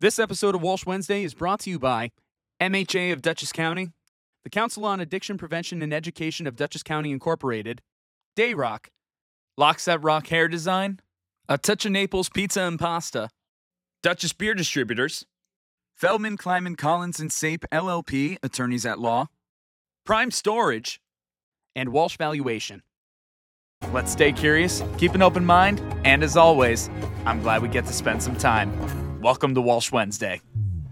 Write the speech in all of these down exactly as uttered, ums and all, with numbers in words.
This episode of Walsh Wednesday is brought to you by M H A of Dutchess County, the Council on Addiction Prevention and Education of Dutchess County Incorporated, Dayrock, Lockset Rock Hair Design, A Touch of Naples Pizza and Pasta, Dutchess Beer Distributors, Feldman, Kleiman, Collins and Sape, L L P, Attorneys at Law, Prime Storage, and Walsh Valuation. Let's stay curious, keep an open mind, and as always, I'm glad we get to spend some time. Welcome to Walsh Wednesday.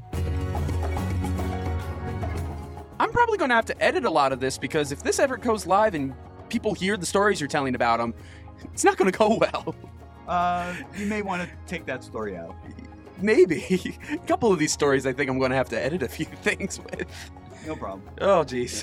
I'm probably going to have to edit a lot of this because if this ever goes live and people hear the stories you're telling about them, it's not going to go well. Uh, you may want to take that story out. Maybe. A couple of these stories I think I'm going to have to edit a few things with. No problem. Oh, jeez.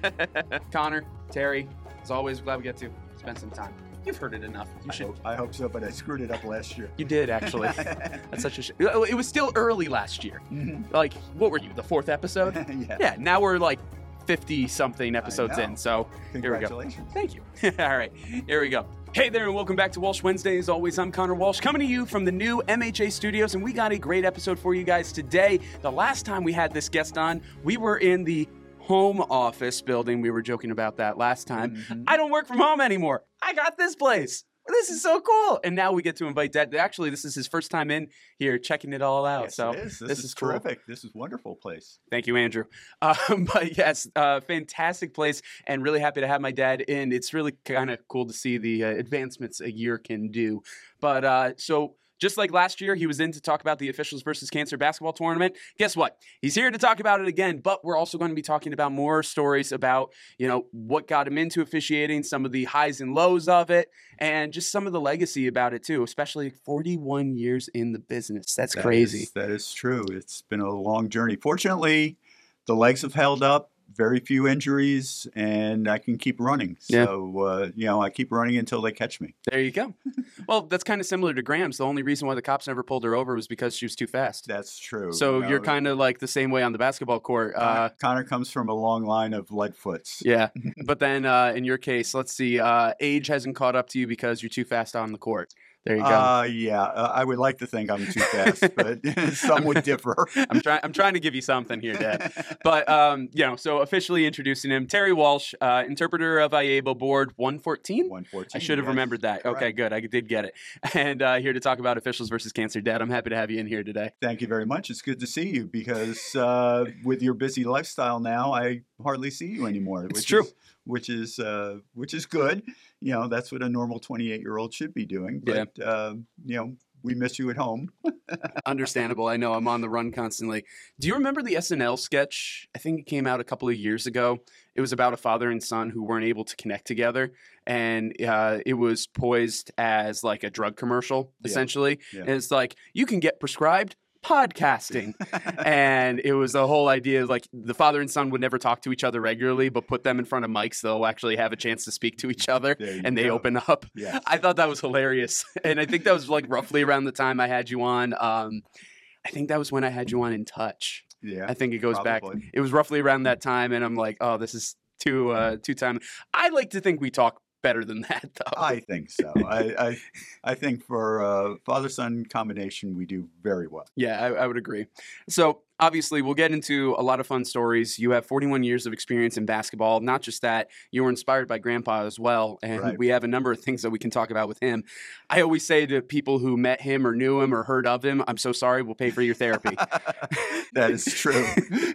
Connor, Terry, as always, glad we get to spend some time. You've heard it enough. You I should. Hope, I hope so, but I screwed it up last year. You did, actually. That's such a sh- It was still early last year. Mm-hmm. Like, what were you, the fourth episode? Yeah. Yeah, now we're like fifty-something episodes know. in, so here we go. Congratulations. Thank you. All right, here we go. Hey there, and welcome back to Walsh Wednesday. As always, I'm Connor Walsh, coming to you from the new M H A studios, and we got a great episode for you guys today. The last time we had this guest on, we were in the home office building. We were joking about that last time. Mm-hmm. I don't work from home anymore. I got this place. This is so cool. And now we get to invite Dad. Actually, this is his first time in here checking it all out. Yes, so it is. This, this is, is cool. terrific. This is a wonderful place. Thank you, Andrew. Um, but yes, uh, fantastic place, and really happy to have my dad in. It's really kind of cool to see the uh, advancements a year can do. But uh, so just like last year, he was in to talk about the Officials versus Cancer basketball tournament. Guess what? He's here to talk about it again, but we're also going to be talking about more stories about, you know, what got him into officiating, some of the highs and lows of it, and just some of the legacy about it too, especially forty-one years in the business. That's That crazy. is- that is true. It's been a long journey. Fortunately, the legs have held up. Very few injuries, and I can keep running. Yeah. So, uh, you know, I keep running until they catch me. There you go. Well, that's kind of similar to Graham's. The only reason why the cops never pulled her over was because she was too fast. That's true. So You you're know, kind of like the same way on the basketball court. Connor, Uh, Connor comes from a long line of lead foots. yeah. But then uh, in your case, let's see, uh, age hasn't caught up to you because you're too fast on the court. There you go. Uh, yeah, uh, I would like to think I'm too fast, but some would differ. I'm trying. I'm trying to give you something here, Dad. But um, you know, so officially introducing him, Terry Walsh, uh, interpreter of I A B O Board one fourteen. one fourteen. I should have yes. remembered that. Okay, Correct. good. I did get it. And uh, here to talk about Officials versus Cancer, Dad. I'm happy to have you in here today. Thank you very much. It's good to see you because uh, with your busy lifestyle now, I hardly see you anymore. It's which true. Is, which is uh, which is good. You know, that's what a normal twenty-eight-year-old should be doing. Yeah. But uh, you know, we miss you at home. Understandable. I know I'm on the run constantly. Do you remember the S N L sketch? I think it came out a couple of years ago. It was about a father and son who weren't able to connect together. And uh, it was poised as like a drug commercial, Yeah. essentially. Yeah. And it's like, you can get prescribed podcasting. And it was the whole idea of like the father and son would never talk to each other regularly, but put them in front of mics. They'll actually have a chance to speak to each other. There you And they go. open up. Yes. I thought that was hilarious. And I think that was like roughly around the time I had you on. Um, I think that was when I had you on In Touch. Yeah. I think it goes probably. back. It was roughly around that time. And I'm like, oh, this is too, uh, too time. I like to think we talk better than that, though. I think so. I, I I think for uh, father-son combination, we do very well. Yeah, I, I would agree. So obviously, we'll get into a lot of fun stories. You have forty-one years of experience in basketball. Not just that, you were inspired by Grandpa as well. And Right. we have a number of things that we can talk about with him. I always say to people who met him or knew him or heard of him, I'm so sorry, we'll pay for your therapy. That is true.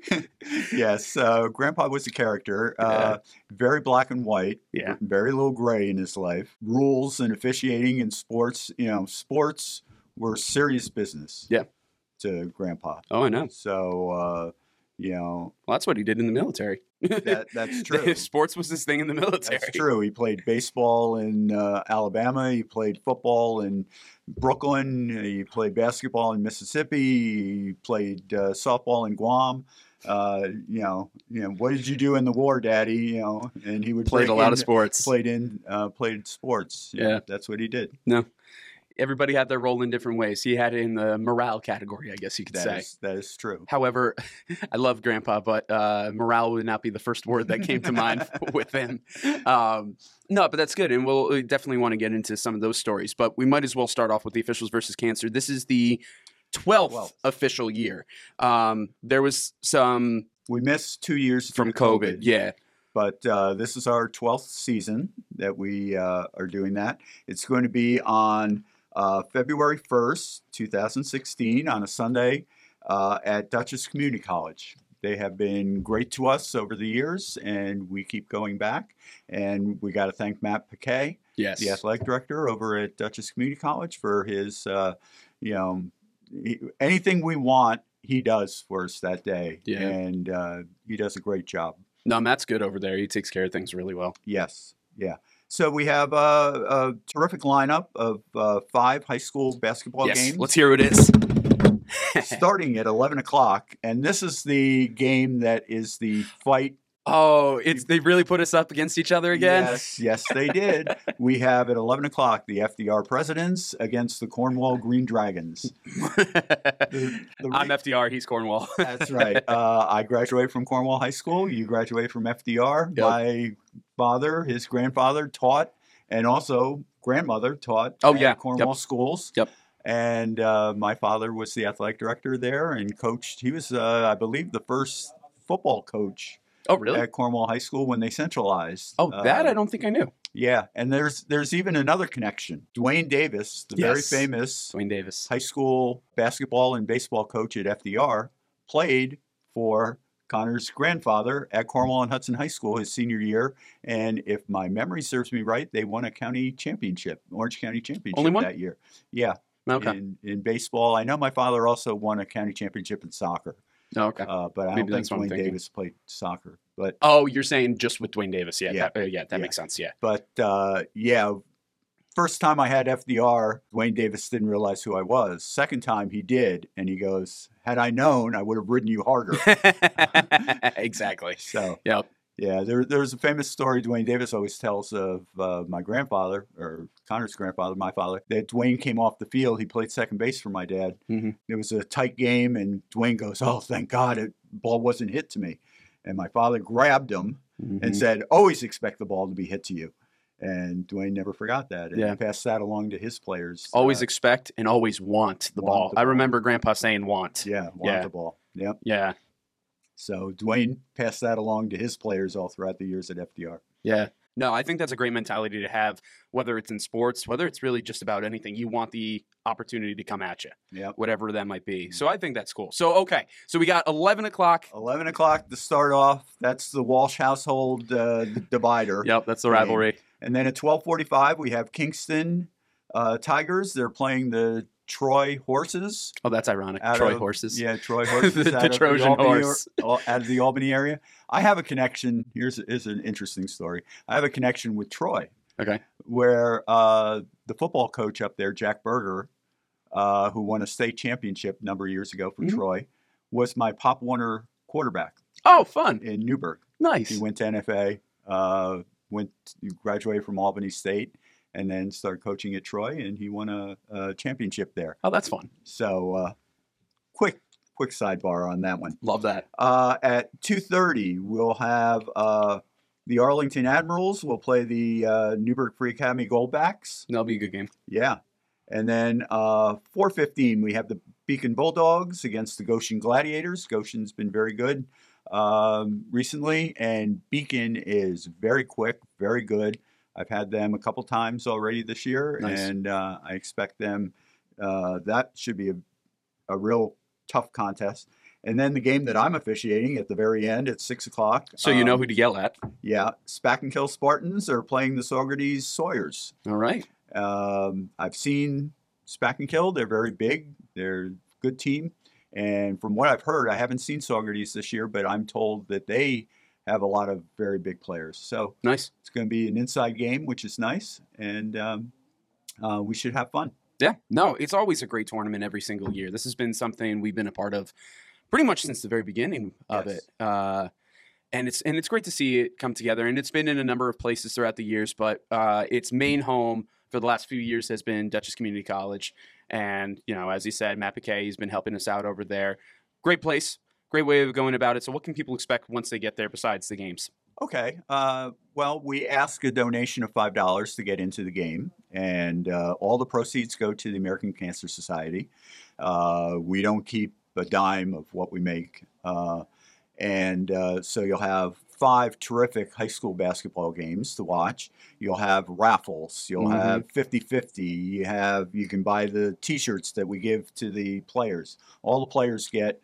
Yes, uh, Grandpa was a character, uh, very black and white, Yeah. very little gray in his life. Rules and officiating in sports, you know, sports were serious business. Yeah. To Grandpa. Oh, I know. So, uh, you know, Well, that's what he did in the military. that that's true. Sports was his thing in the military. That's true. He played baseball in uh, Alabama. He played football in Brooklyn. He played basketball in Mississippi. He played uh, softball in Guam. Uh, you know, you know, what did you do in the war, Daddy? You know, and he would Played a break lot in- of sports. Played in, uh, played sports. You know, Yeah. that's what he did. No. Everybody had their role in different ways. He had it in the morale category, I guess you could That say. is that is true. However, I love Grandpa, but uh, morale would not be the first word that came to mind with him. Um, no, but that's good, and we'll we definitely want to get into some of those stories. But we might as well start off with the Officials versus Cancer. This is the twelfth twelfth. official year. Um, there was some We missed two years from due to COVID. Yeah. But uh, this is our twelfth season that we uh, are doing that. It's going to be on uh, February first, two thousand sixteen, on a Sunday uh, at Dutchess Community College. They have been great to us over the years, and we keep going back. And we got to thank Matt Piquet, Yes. the athletic director over at Dutchess Community College, for his, uh, you know, he, anything we want, he does for us that day. Yeah. And uh, he does a great job. No, Matt's good over there. He takes care of things really well. Yes, yeah. So we have a, a terrific lineup of uh, five high school basketball Yes. games Let's hear who it is. starting at eleven o'clock. And this is the game that is the fight. Oh, it's they really put us up against each other again? Yes, yes, they did. We have at eleven o'clock the F D R Presidents against the Cornwall Green Dragons. The- the I'm re- F D R, he's Cornwall. That's right. Uh, I graduated from Cornwall High School. You graduated from F D R. Yep. My father, his grandfather taught, and also grandmother taught Oh, at yeah. Cornwall Yep. schools. Yep. And uh, my father was the athletic director there and coached. He was, uh, I believe, the first football coach Oh, really? at Cornwall High School when they centralized. Oh, that Uh, I don't think I knew. Yeah, and there's there's even another connection. Dwayne Davis, the very Yes. famous Dwayne Davis. high school basketball and baseball coach at F D R, played for Connor's grandfather at Cornwall and Hudson High School his senior year. And if my memory serves me right, they won a county championship, Orange County championship Only one? that year. Yeah, Okay. in, in baseball. I know my father also won a county championship in soccer, Oh, okay. uh, but I Maybe don't think that's what I'm Dwayne thinking. Davis played soccer. But Oh, you're saying just with Dwayne Davis. Yeah. Yeah. That, uh, yeah, that Yeah. makes sense. Yeah. But uh, yeah, first time I had F D R, Dwayne Davis didn't realize who I was. Second time he did, and he goes, "Had I known, I would have ridden you harder." Exactly. So Yep. yeah, there, there's a famous story Dwayne Davis always tells of uh, my grandfather, or Connor's grandfather, my father, that Dwayne came off the field. He played second base for my dad. Mhm. It was a tight game, and Dwayne goes, "Oh, thank God, it ball wasn't hit to me." And my father grabbed him Mhm. and said, "Always expect the ball to be hit to you." And Dwayne never forgot that, and Yeah. passed that along to his players. Always uh, expect and always want the Want ball. the I ball. remember Grandpa saying want. yeah, want Yeah. the ball. Yep. Yeah. So Dwayne passed that along to his players all throughout the years at F D R. Yeah. No, I think that's a great mentality to have, whether it's in sports, whether it's really just about anything. You want the opportunity to come at you, Yep. whatever that might be. So I think that's cool. So, okay. So we got eleven o'clock. eleven o'clock to start off. That's the Walsh household uh, d- divider. Yep, that's the Game. rivalry. And then at twelve forty-five, we have Kingston uh, Tigers. They're playing the Troy Horses. Oh, that's ironic. out Troy of- horses. Yeah, Troy Horses. The- out the of Trojan Albany, horse. Out of the Albany area. I have a connection. Here's, here's an interesting story. I have a connection with Troy, Okay. where uh, the football coach up there, Jack Berger, uh, who won a state championship a number of years ago for Mhm. Troy, was my Pop Warner quarterback Oh, fun. in Newburgh. Nice. He went to N F A, uh, went graduated from Albany State, and then started coaching at Troy, and he won a, a championship there. Oh, that's fun. So, uh, quick, quick sidebar on that one. Love that. Uh, at two thirty, we'll have uh, the Arlington Admirals. We'll play the uh, Newburgh Free Academy Goldbacks. That'll be a good game. Yeah, and then uh, four fifteen, we have the Beacon Bulldogs against the Goshen Gladiators. Goshen's been very good um, recently, and Beacon is very quick, very good. I've had them a couple times already this year, Nice. and uh, I expect them. Uh, that should be a, a real tough contest. And then the game that I'm officiating at the very end at six o'clock. So you know um, who to yell at. Yeah, Spack and Kill Spartans are playing the Saugerties Sawyers. All right. Um, I've seen Spack and Kill. They're very big. They're a good team. And from what I've heard, I haven't seen Saugerties this year, but I'm told that they have a lot of very big players. So Nice. it's going to be an inside game, which is nice. And um, uh, we should have fun. Yeah. No, it's always a great tournament every single year. This has been something we've been a part of pretty much since the very beginning of Yes. it. Uh, and it's and it's great to see it come together. And it's been in a number of places throughout the years, but uh, its main home for the last few years has been Dutchess Community College. And, you know, as he said, Matt Piquet, he's been helping us out over there. Great place, great way of going about it. So what can people expect once they get there besides the games? Okay. Uh, well, we ask a donation of five dollars to get into the game. and uh, all the proceeds go to the American Cancer Society. Uh, we don't keep a dime of what we make. Uh, and uh, so you'll have five terrific high school basketball games to watch. You'll have raffles. You'll Mhm. have fifty-fifty. You have you can buy the T-shirts that we give to the players. All the players get.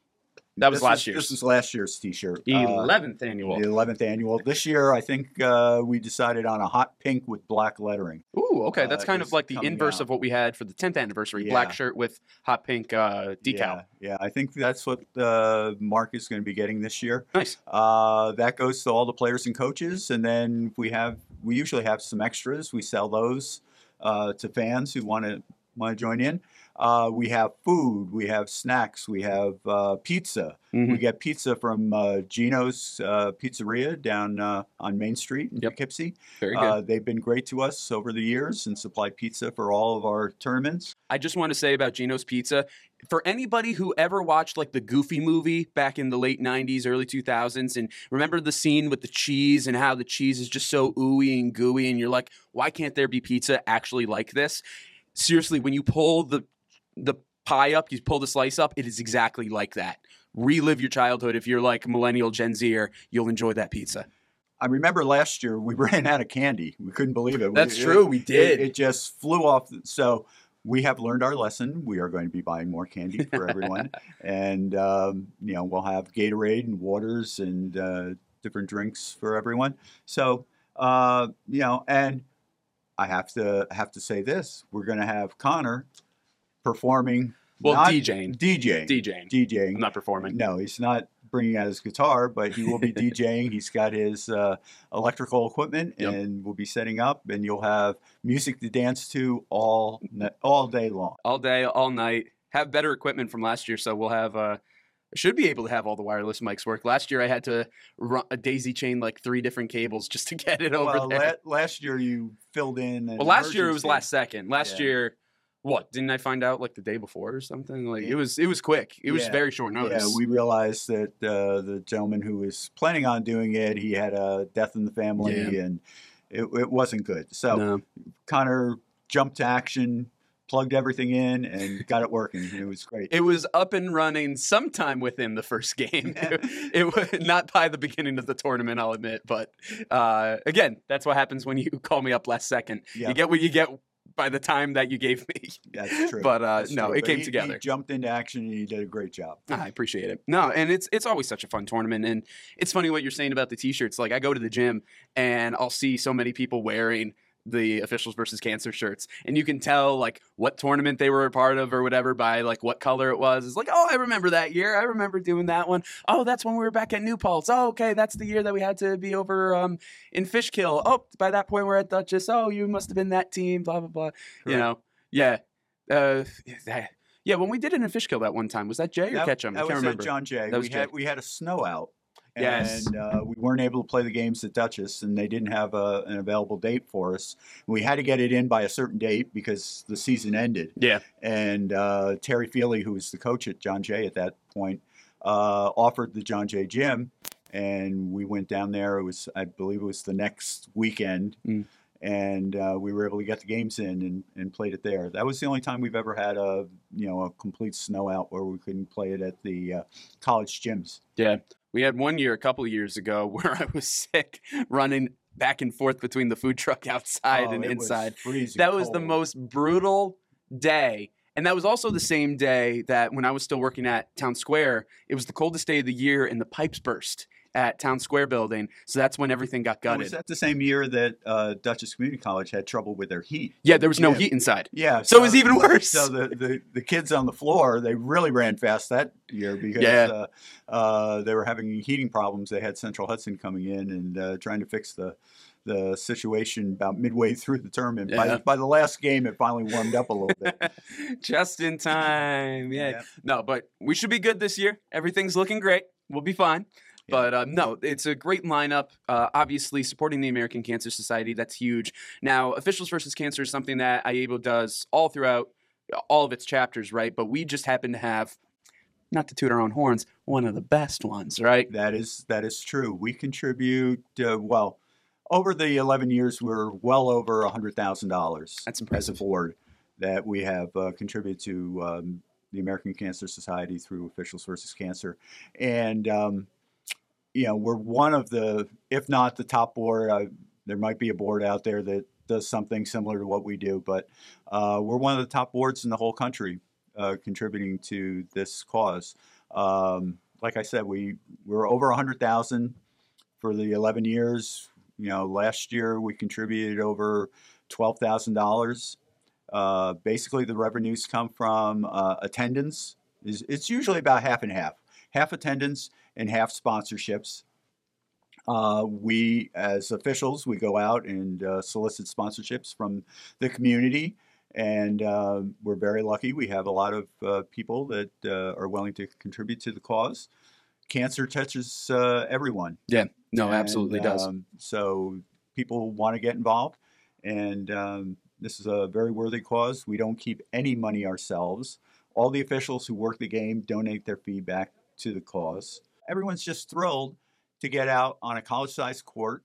That was this last is- year's. This is last year's T-shirt. Uh, eleventh annual. the eleventh annual. This year, I think uh, we decided on a hot pink with black lettering. Ooh, okay. That's uh, kind of is like the coming inverse out. of what we had for the tenth anniversary. Yeah. Black shirt with hot pink uh, decal. Yeah, yeah, I think that's what uh, Mark is going to be getting this year. Nice. Uh, that goes to all the players and coaches, and then we have we usually have some extras. We sell those uh, to fans who want to want to join in. Uh, we have food, we have snacks, we have uh, pizza. Mhm. We get pizza from uh, Gino's uh, Pizzeria down uh, on Main Street in Yep. Poughkeepsie. Very good. Uh, they've been great to us over the years and supplied pizza for all of our tournaments. I just want to say about Gino's Pizza, for anybody who ever watched like the Goofy movie back in the late nineties, early two thousands, and remember the scene with the cheese and how the cheese is just so ooey and gooey, and you're like, why can't there be pizza actually like this? Seriously, when you pull the the pie up, you pull the slice up, it is exactly like that. Relive your childhood. If you're like millennial Gen Zer, you'll enjoy that pizza. I remember last year we ran out of candy. We couldn't believe it. That's We- true, it- we did. It, it just flew off. So we have learned our lesson. We are going to be buying more candy for everyone, and um, you know we'll have Gatorade and waters and uh, different drinks for everyone. So uh, you know, and I have to have to say this: we're going to have Connor performing. Well, not DJing. DJing, DJing. DJing. I'm not performing. No, he's not bringing out his guitar, but he will be DJing. He's got his uh, electrical equipment, Yep. and we'll be setting up, and you'll have music to dance to all ne- all day long. All day, all night. Have better equipment from last year, so we'll have. Uh, should be able to have all the wireless mics work. Last year, I had to run a daisy chain like three different cables just to get it over Well, there. la- last year you filled in. An well, last year it was emergency. last second. Last Yeah. year, what didn't I find out like the day before or something? Like Yeah. it was, it was quick. It was Yeah. very short notice. Yeah, we realized that uh, the gentleman who was planning on doing it, he had a death in the family, Yeah. and it, it wasn't good. So No. Connor jumped to action, plugged everything in, and got it working. It was great. It was up and running sometime within the first game. it, it was not by the beginning of the tournament, I'll admit. But uh, again, that's what happens when you call me up last second. Yeah. You get what you get by the time that you gave me. That's true. But uh, That's no, true. it But came he- together. He jumped into action, and he did a great job. I appreciate it. No, and it's it's always such a fun tournament, and it's funny what you're saying about the t-shirts. Like I go to the gym and I'll see so many people wearing the Officials versus Cancer shirts, and you can tell like what tournament they were a part of or whatever by like what color it was. It's like, oh, I remember that year. I remember doing that one. Oh, that's when we were back at New Paltz. Oh, okay, that's the year that we had to be over um, in Fishkill. Oh, by that point we're at Dutchess. Oh, you must have been that team. Blah blah blah. You Correct. know, yeah. Uh, that- yeah, when we did it in Fishkill that one time, was that Jay or That, Ketchum? I that can't was remember. at John Jay. That was we had Jay. we had a snow out, and Yes. uh, we weren't able to play the games at Dutchess, and they didn't have a, an available date for us. We had to get it in by a certain date because the season ended. Yeah. And uh, Terry Feely, who was the coach at John Jay at that point, uh, offered the John Jay gym, and we went down there. It was, I believe, it was the next weekend. Mm. And uh, we were able to get the games in and, and played it there. That was the only time we've ever had a you know a complete snow out where we couldn't play it at the uh, college gyms. Yeah. We had one year a couple of years ago where I was sick running back and forth between the food truck outside Oh, and it was inside. freezing That was the cold. most brutal day. And that was also the same day that when I was still working at Town Square, it was the coldest day of the year and the pipes burst at Town Square building. So that's when everything got Oh, gutted. was that the same year that uh, Dutchess Community College had trouble with their heat? Yeah, there was no Yeah. heat inside. Yeah, So it was even worse. So the, the, the kids on the floor, they really ran fast that year because Yeah. uh, uh, they were having heating problems. They had Central Hudson coming in and uh, trying to fix the the situation about midway through the tournament. Yeah. By, by the last game, it finally warmed up a little bit. Just in time. Yeah. Yeah. No, but we should be good this year. Everything's looking great. We'll be fine. Yeah. But uh, no, it's a great lineup. Uh, obviously, supporting the American Cancer Society, that's huge. Now, Officials versus Cancer is something that I A B O does all throughout all of its chapters, right? But we just happen to have, not to toot our own horns, one of the best ones, right? That is that is true. We contribute uh, well. over the eleven years, we're well over one hundred thousand dollars. That's impressive. As a board that we have uh, contributed to um, the American Cancer Society through Officials versus Cancer. And, um, you know, we're one of the, if not the top board, uh, there might be a board out there that does something similar to what we do, but uh, we're one of the top boards in the whole country uh, contributing to this cause. Um, like I said, we, we're over one hundred thousand for the eleven years. You know, last year we contributed over twelve thousand dollars. Uh, basically, the revenues come from uh, attendance. It's, it's usually about half and half. Half attendance and half sponsorships. Uh, we, as officials, we go out and uh, solicit sponsorships from the community. And uh, we're very lucky. We have a lot of uh, people that uh, are willing to contribute to the cause. Cancer touches uh, everyone. Yeah, no, And, absolutely does. Um, so people want to get involved, and um, this is a very worthy cause. We don't keep any money ourselves. All the officials who work the game donate their feedback to the cause. Everyone's just thrilled to get out on a college-sized court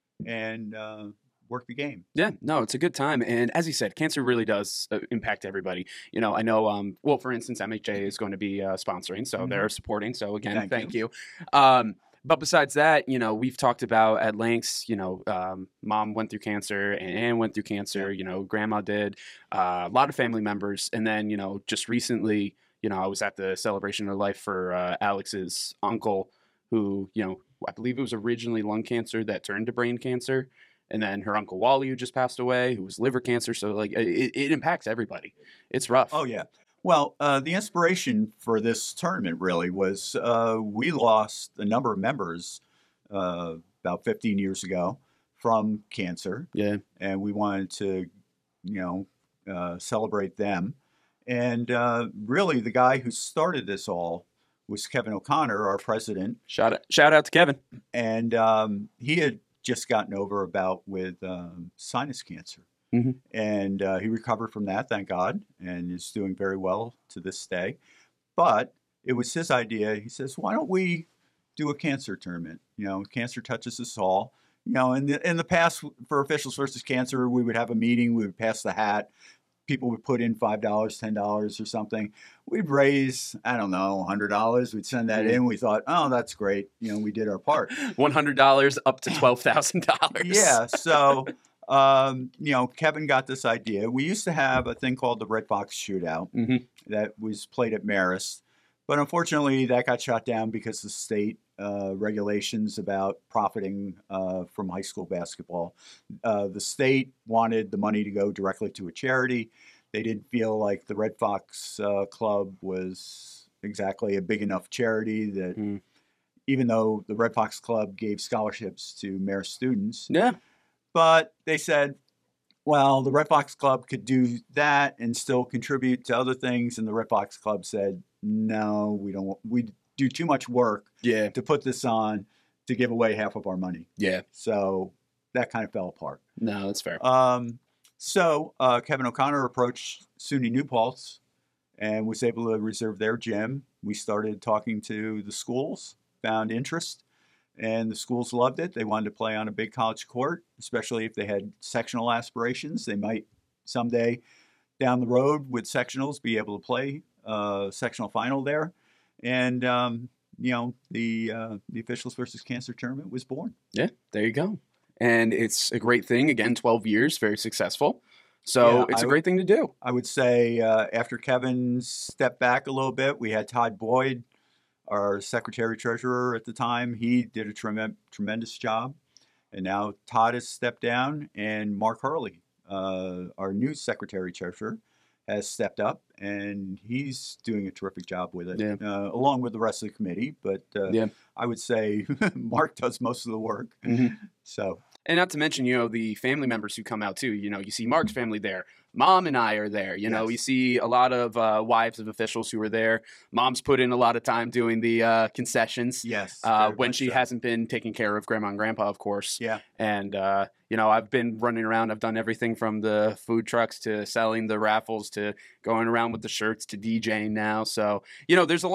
and uh, work the game. Yeah, no, it's a good time. And as you said, cancer really does uh, impact everybody. You know, I know, um, well, for instance, M H A is going to be uh, sponsoring, so Mhm. they're supporting. So again, Thank thank, you. Um, but besides that, you know, we've talked about at lengths, you know, um, mom went through cancer and Ann went through cancer, you know, grandma did, uh, a lot of family members. And then, you know, just recently, you know, I was at the celebration of life for uh, Alex's uncle who, you know, I believe it was originally lung cancer that turned to brain cancer. And then her uncle Wally, who just passed away, who was liver cancer. So, like, it, it impacts everybody. It's rough. Oh, yeah. Well, uh, the inspiration for this tournament really was uh, we lost a number of members uh, about fifteen years ago from cancer. Yeah. And we wanted to, you know, uh, celebrate them. And uh, really, the guy who started this all was Kevin O'Connor, our president. Shout out, shout out to Kevin. And um, he had just gotten over a bout with um, sinus cancer. Mm-hmm. And uh, he recovered from that, thank God, and is doing very well to this day. But it was his idea. He says, why don't we do a cancer tournament? You know, cancer touches us all. You know, in the, in the past, for Officials versus Cancer, we would have a meeting, we would pass the hat. People would put in five dollars, ten dollars or something. We'd raise, I don't know, one hundred dollars. We'd send that in. We thought, oh, that's great. You know, we did our part. one hundred dollars up to twelve thousand dollars. Yeah, so, um, you know, Kevin got this idea. We used to have a thing called the Red Fox Shootout Mm-hmm. that was played at Marist. But unfortunately, that got shut down because of state uh, regulations about profiting uh, from high school basketball. Uh, the state wanted the money to go directly to a charity. They didn't feel like the Red Fox uh, Club was exactly a big enough charity that Mm. even though the Red Fox Club gave scholarships to Marist students, Yeah. but they said, well, the Red Fox Club could do that and still contribute to other things. And the Red Fox Club said, no, we don't. We do too much work Yeah. to put this on to give away half of our money. Yeah. So that kind of fell apart. No, that's fair. Um, so uh, Kevin O'Connor approached SUNY New Paltz and was able to reserve their gym. We started talking to the schools, found interest, and the schools loved it. They wanted to play on a big college court, especially if they had sectional aspirations. They might someday down the road with sectionals be able to play uh, sectional final there. And, um, you know, the uh, the Officials versus Cancer tournament was born. Yeah, there you go. And it's a great thing. Again, twelve years, very successful. So Yeah, it's I a great thing to do. I would say uh, after Kevin stepped back a little bit, we had Todd Boyd, our secretary treasurer at the time. He did a trem- tremendous job. And now Todd has stepped down, and Mark Hurley, uh, our new secretary treasurer, has stepped up, and he's doing a terrific job with it, Yeah. uh, along with the rest of the committee. But uh, Yeah. I would say Mark does most of the work. Mhm. So And not to mention, you know, the family members who come out too. You know, you see Mark's family there. Mom and I are there. You know, Yes. you see a lot of uh, wives of officials who are there. Mom's put in a lot of time doing the uh, concessions. yes, Uh, very when much she so. hasn't been taking care of grandma and grandpa, of course. Yeah. And, uh, you know, I've been running around. I've done everything from the food trucks to selling the raffles to going around with the shirts to DJing now. So, you know, there's a lot of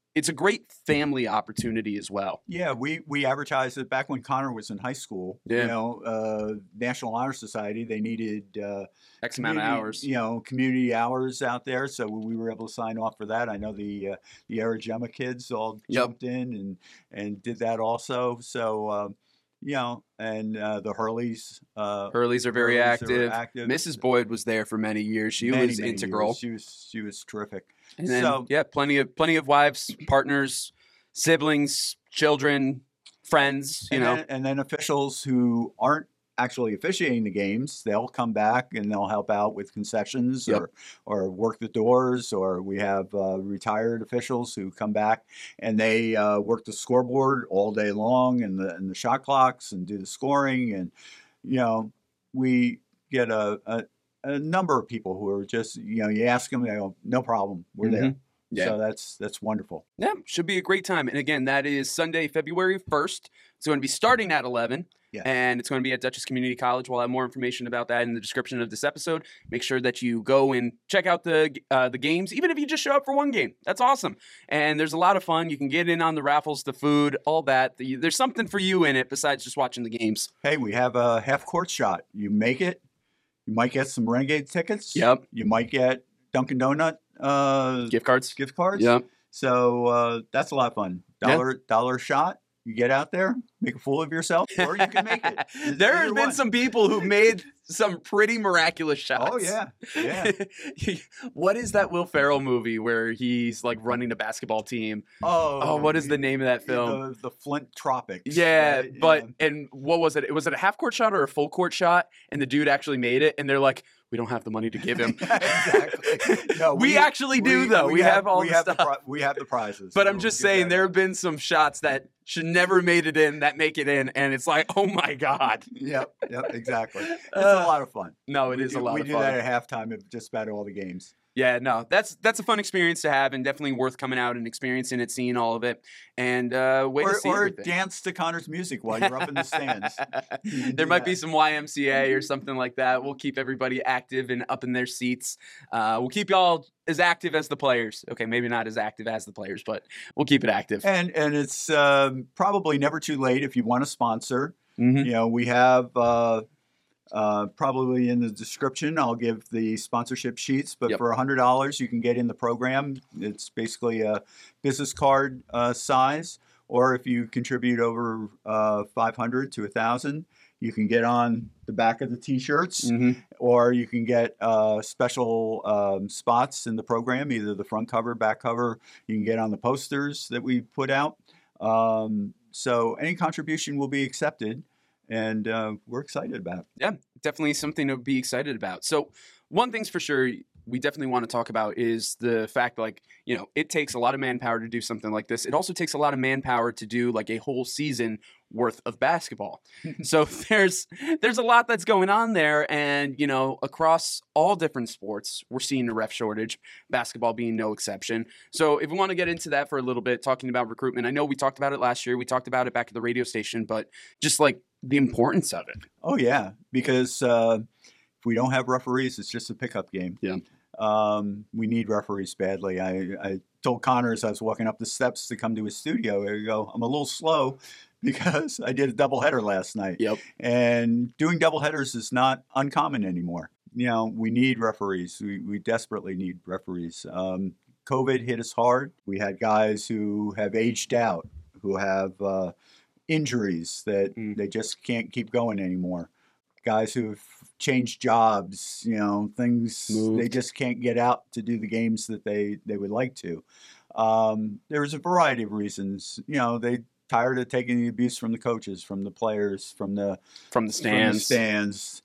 it's a great family opportunity as well. Yeah, we we advertised it back when Connor was in high school. Yeah. You know, uh, National Honor Society, they needed uh, X amount of community- hours. You know, community hours out there, so we were able to sign off for that. I know the uh, the Arizona kids all Yep. jumped in and and did that also. So uh, you know, and uh, the Hurleys. Uh, Hurleys are very Hurleys are active. active. Missus Boyd was there for many years. She Many, was many integral. years. She was she was terrific. And then, So- yeah, plenty of plenty of wives, partners, siblings, children, friends. You and know, then, and then officials who aren't actually officiating the games, they'll come back and they'll help out with concessions Yep. or or work the doors. Or we have uh, retired officials who come back and they uh, work the scoreboard all day long and the and the shot clocks and do the scoring. And you know, we get a, a a number of people who are just, you know, you ask them, they go, no problem, we're there. Mhm. Yeah. So that's that's wonderful. yeah, should be a great time. And again, that is Sunday, February first. It's going to be starting at eleven. Yes. And it's going to be at Dutchess Community College. We'll have more information about that in the description of this episode. Make sure that you go and check out the uh, the games, even if you just show up for one game. That's awesome. And there's a lot of fun. You can get in on the raffles, the food, all that. The- There's something for you in it besides just watching the games. Hey, we have a half court shot. You make it, you might get some Renegade tickets. Yep. You might get Dunkin' Donut uh, Gift cards. gift cards. Yep. So uh, that's a lot of fun. Yeah. Dollar dollar shot. You get out there, make a fool of yourself, or you can make it. There has Either been one. some people who made some pretty miraculous shots. Oh yeah, yeah. What is that Will Ferrell movie where he's like running a basketball team? Oh, Oh, what is the name of that film? The, the Flint Tropics. Yeah, right? but Yeah. and what was it? Was it a half court shot or a full court shot? And the dude actually made it, and they're like, "We don't have the money to give him." exactly. No, we, actually do though. We, have, all we the have stuff. The pri- we have the prizes. But I'm We'll just give saying, that there up. have been some shots that should never made it in that make it in, and it's like, oh my god. Yep, yep, exactly. It's Uh, a lot of fun. No, it we is do, a lot we of do fun. that at halftime of just about all the games. Yeah, no, that's that's a fun experience to have, and definitely worth coming out and experiencing it, seeing all of it, and uh, wait Or, to see or everything. dance to Connor's music while you're up in the stands. You can There do might be that. some Y M C A or something like that. We'll keep everybody active and up in their seats. Uh, we'll keep y'all as active as the players. Okay, maybe not as active as the players, but we'll keep it active. And and it's um, probably never too late if you want to sponsor. Mhm. You know, we have uh, uh, probably in the description, I'll give the sponsorship sheets, but Yep. for one hundred dollars, you can get in the program. It's basically a business card uh, size, or if you contribute over uh, five hundred to one thousand, you can get on the back of the t-shirts, Mhm. or you can get uh, special um, spots in the program, either the front cover, back cover. You can get on the posters that we put out. Um, so any contribution will be accepted, and uh, we're excited about it. Definitely something to be excited about. So one thing's for sure we definitely want to talk about is the fact, like, you know, it takes a lot of manpower to do something like this. It also takes a lot of manpower to do like a whole season worth of basketball. So there's there's a lot that's going on there, and you know, across all different sports, we're seeing a ref shortage, basketball being no exception. So if we want to get into that for a little bit, talking about recruitment, I know we talked about it last year, we talked about it back at the radio station, but just like the importance of it. Oh yeah, because uh, if we don't have referees, it's just a pickup game. Yeah. Um, we need referees badly. I, I told Connor as I was walking up the steps to come to his studio, I go, I'm a little slow because I did a doubleheader last night. Yep. And doing doubleheaders is not uncommon anymore. You know, we need referees. We, we desperately need referees. Um, COVID hit us hard. We had guys who have aged out, who have uh, injuries that Mm. they just can't keep going anymore. Guys who have changed jobs, you know, things they Moved. just can't get out to do the games that they, they would like to. Um, there's a variety of reasons. You know, they tired of taking the abuse from the coaches, from the players, from the From the from the stands. stands.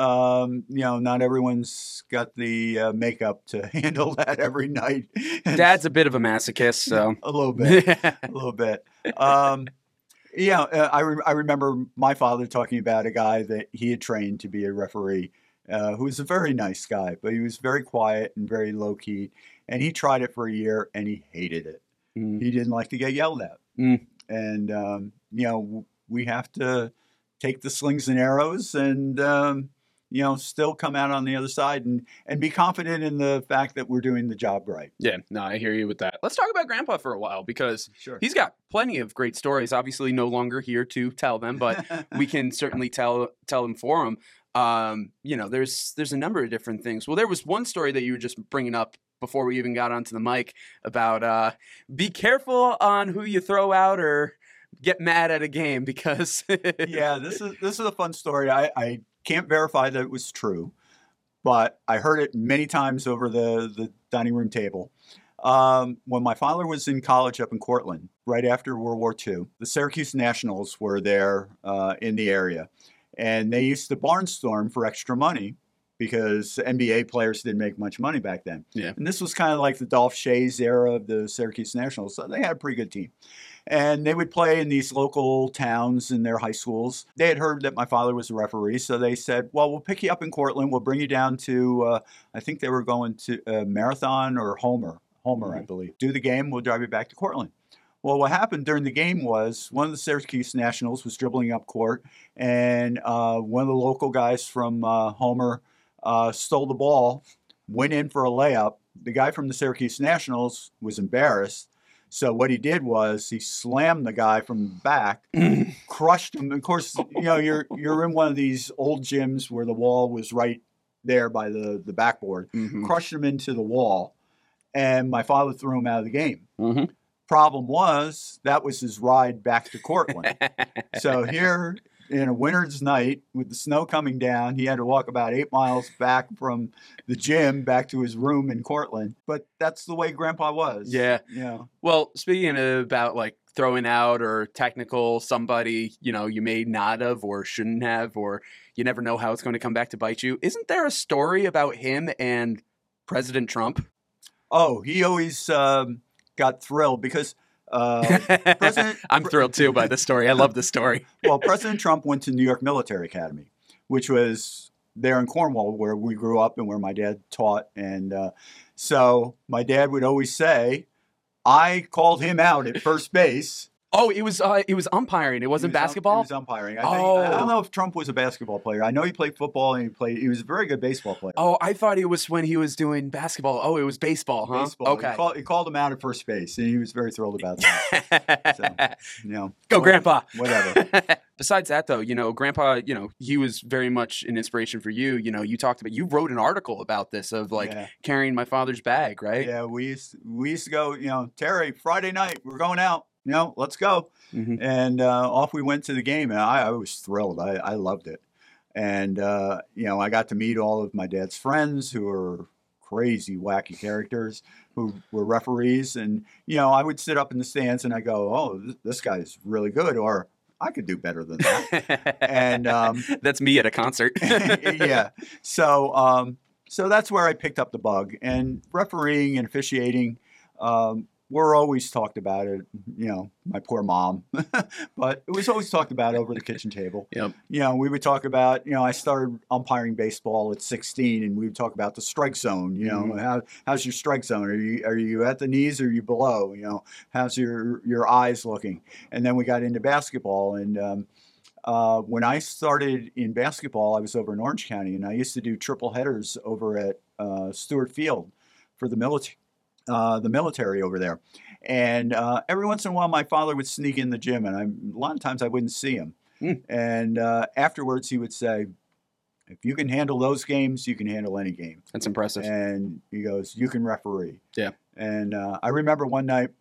Um, you know, not everyone's got the uh, makeup to handle that every night. Dad's a bit of a masochist, so a little bit, a little bit. Um, yeah, uh, I re- I remember my father talking about a guy that he had trained to be a referee, uh, who was a very nice guy, but he was very quiet and very low key. And he tried it for a year and he hated it. Mm. He didn't like to get yelled at. Mm. And um, you know, w- we have to take the slings and arrows and um, you know, still come out on the other side and, and be confident in the fact that we're doing the job right. Yeah, no, I hear you with that. Let's talk about Grandpa for a while because Sure. he's got plenty of great stories. Obviously, no longer here to tell them, but we can certainly tell tell them for him. Um, you know, there's there's a number of different things. Well, there was one story that you were just bringing up before we even got onto the mic about uh, be careful on who you throw out or get mad at a game because yeah, this is this is a fun story. I, I can't verify that it was true, but I heard it many times over the, the dining room table. Um, when my father was in college up in Cortland, right after World War Two, the Syracuse Nationals were there uh, in the area. And they used to barnstorm for extra money because N B A players didn't make much money back then. Yeah. And this was kind of like the Dolph Schayes era of the Syracuse Nationals. So they had a pretty good team. And they would play in these local towns in their high schools. They had heard that my father was a referee, so they said, well, we'll pick you up in Cortland. We'll bring you down to, uh, I think they were going to uh, Marathon or Homer. Homer, mm-hmm. I believe. Do the game. We'll drive you back to Cortland. Well, what happened during the game was one of the Syracuse Nationals was dribbling up court, and uh, one of the local guys from uh, Homer uh, stole the ball, went in for a layup. The guy from the Syracuse Nationals was embarrassed. So what he did was he slammed the guy from the back, crushed him. Of course, you know, you're you're in one of these old gyms where the wall was right there by the, the backboard, mm-hmm. crushed him into the wall, and my father threw him out of the game. Mm-hmm. Problem was, that was his ride back to Cortland. So here, in a winter's night, with the snow coming down, he had to walk about eight miles back from the gym back to his room in Cortland. But that's the way Grandpa was. Yeah. Yeah. Well, speaking about like throwing out or technical somebody, you know, you may not have or shouldn't have, or you never know how it's going to come back to bite you. Isn't there a story about him and President Trump? Oh, he always um, got thrilled because uh, President. I'm thrilled too by this story. I love this story. Well, President Trump went to New York Military Academy, which was there in Cornwall where we grew up and where my dad taught. And uh, so my dad would always say, I called him out at first base. Oh, it was uh, it was umpiring. It wasn't He was um, basketball. He was umpiring. I, think, Oh. I don't know if Trump was a basketball player. I know he played football and he played. He was a very good baseball player. Oh, I thought it was when he was doing basketball. Oh, it was baseball, huh? Baseball. Okay. He called, he called him out at first base, and he was very thrilled about that. So, you know, Go, what- Grandpa. Whatever. Besides that, though, you know, Grandpa, you know, he was very much an inspiration for you. You know, you talked about, you wrote an article about this of like Yeah. carrying my father's bag, right? Yeah, we used we used to go. You know, Terry, Friday night we're going out. You know, let's go. Mhm. And uh, off we went to the game, and I, I was thrilled. I, I loved it. And uh, you know, I got to meet all of my dad's friends who were crazy, wacky characters who were referees. And you know, I would sit up in the stands and I go, "Oh, th- this guy's really good," or "I could do better than that." And um, That's me at a concert. yeah. So um, so that's where I picked up the bug. And refereeing and officiating, um, we're always talked about it. You know, my poor mom, but it was always talked about over the kitchen table. Yep. You know, we would talk about. You know, I started umpiring baseball at sixteen, and we would talk about the strike zone. You know, Mhm. how how's your strike zone? Are you are you at the knees or are you below? You know, how's your your eyes looking? And then we got into basketball, and um, uh, when I started in basketball, I was over in Orange County, and I used to do triple headers over at uh, Stewart Field for the military. Uh, the military over there, and uh, every once in a while, my father would sneak in the gym, and I, a lot of times I wouldn't see him. Mm. And uh, afterwards, he would say, "If you can handle those games, you can handle any game." That's impressive. And he goes, "You can referee." Yeah. And uh, I remember one night,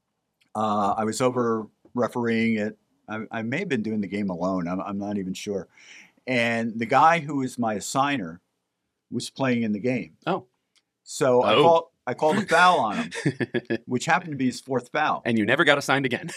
uh, I was over refereeing it. I, I may have been doing the game alone. I'm, I'm not even sure. And the guy who was my assigner was playing in the game. Oh. So I Oh. called I called a foul on him, which happened to be his fourth foul. And you never got assigned again.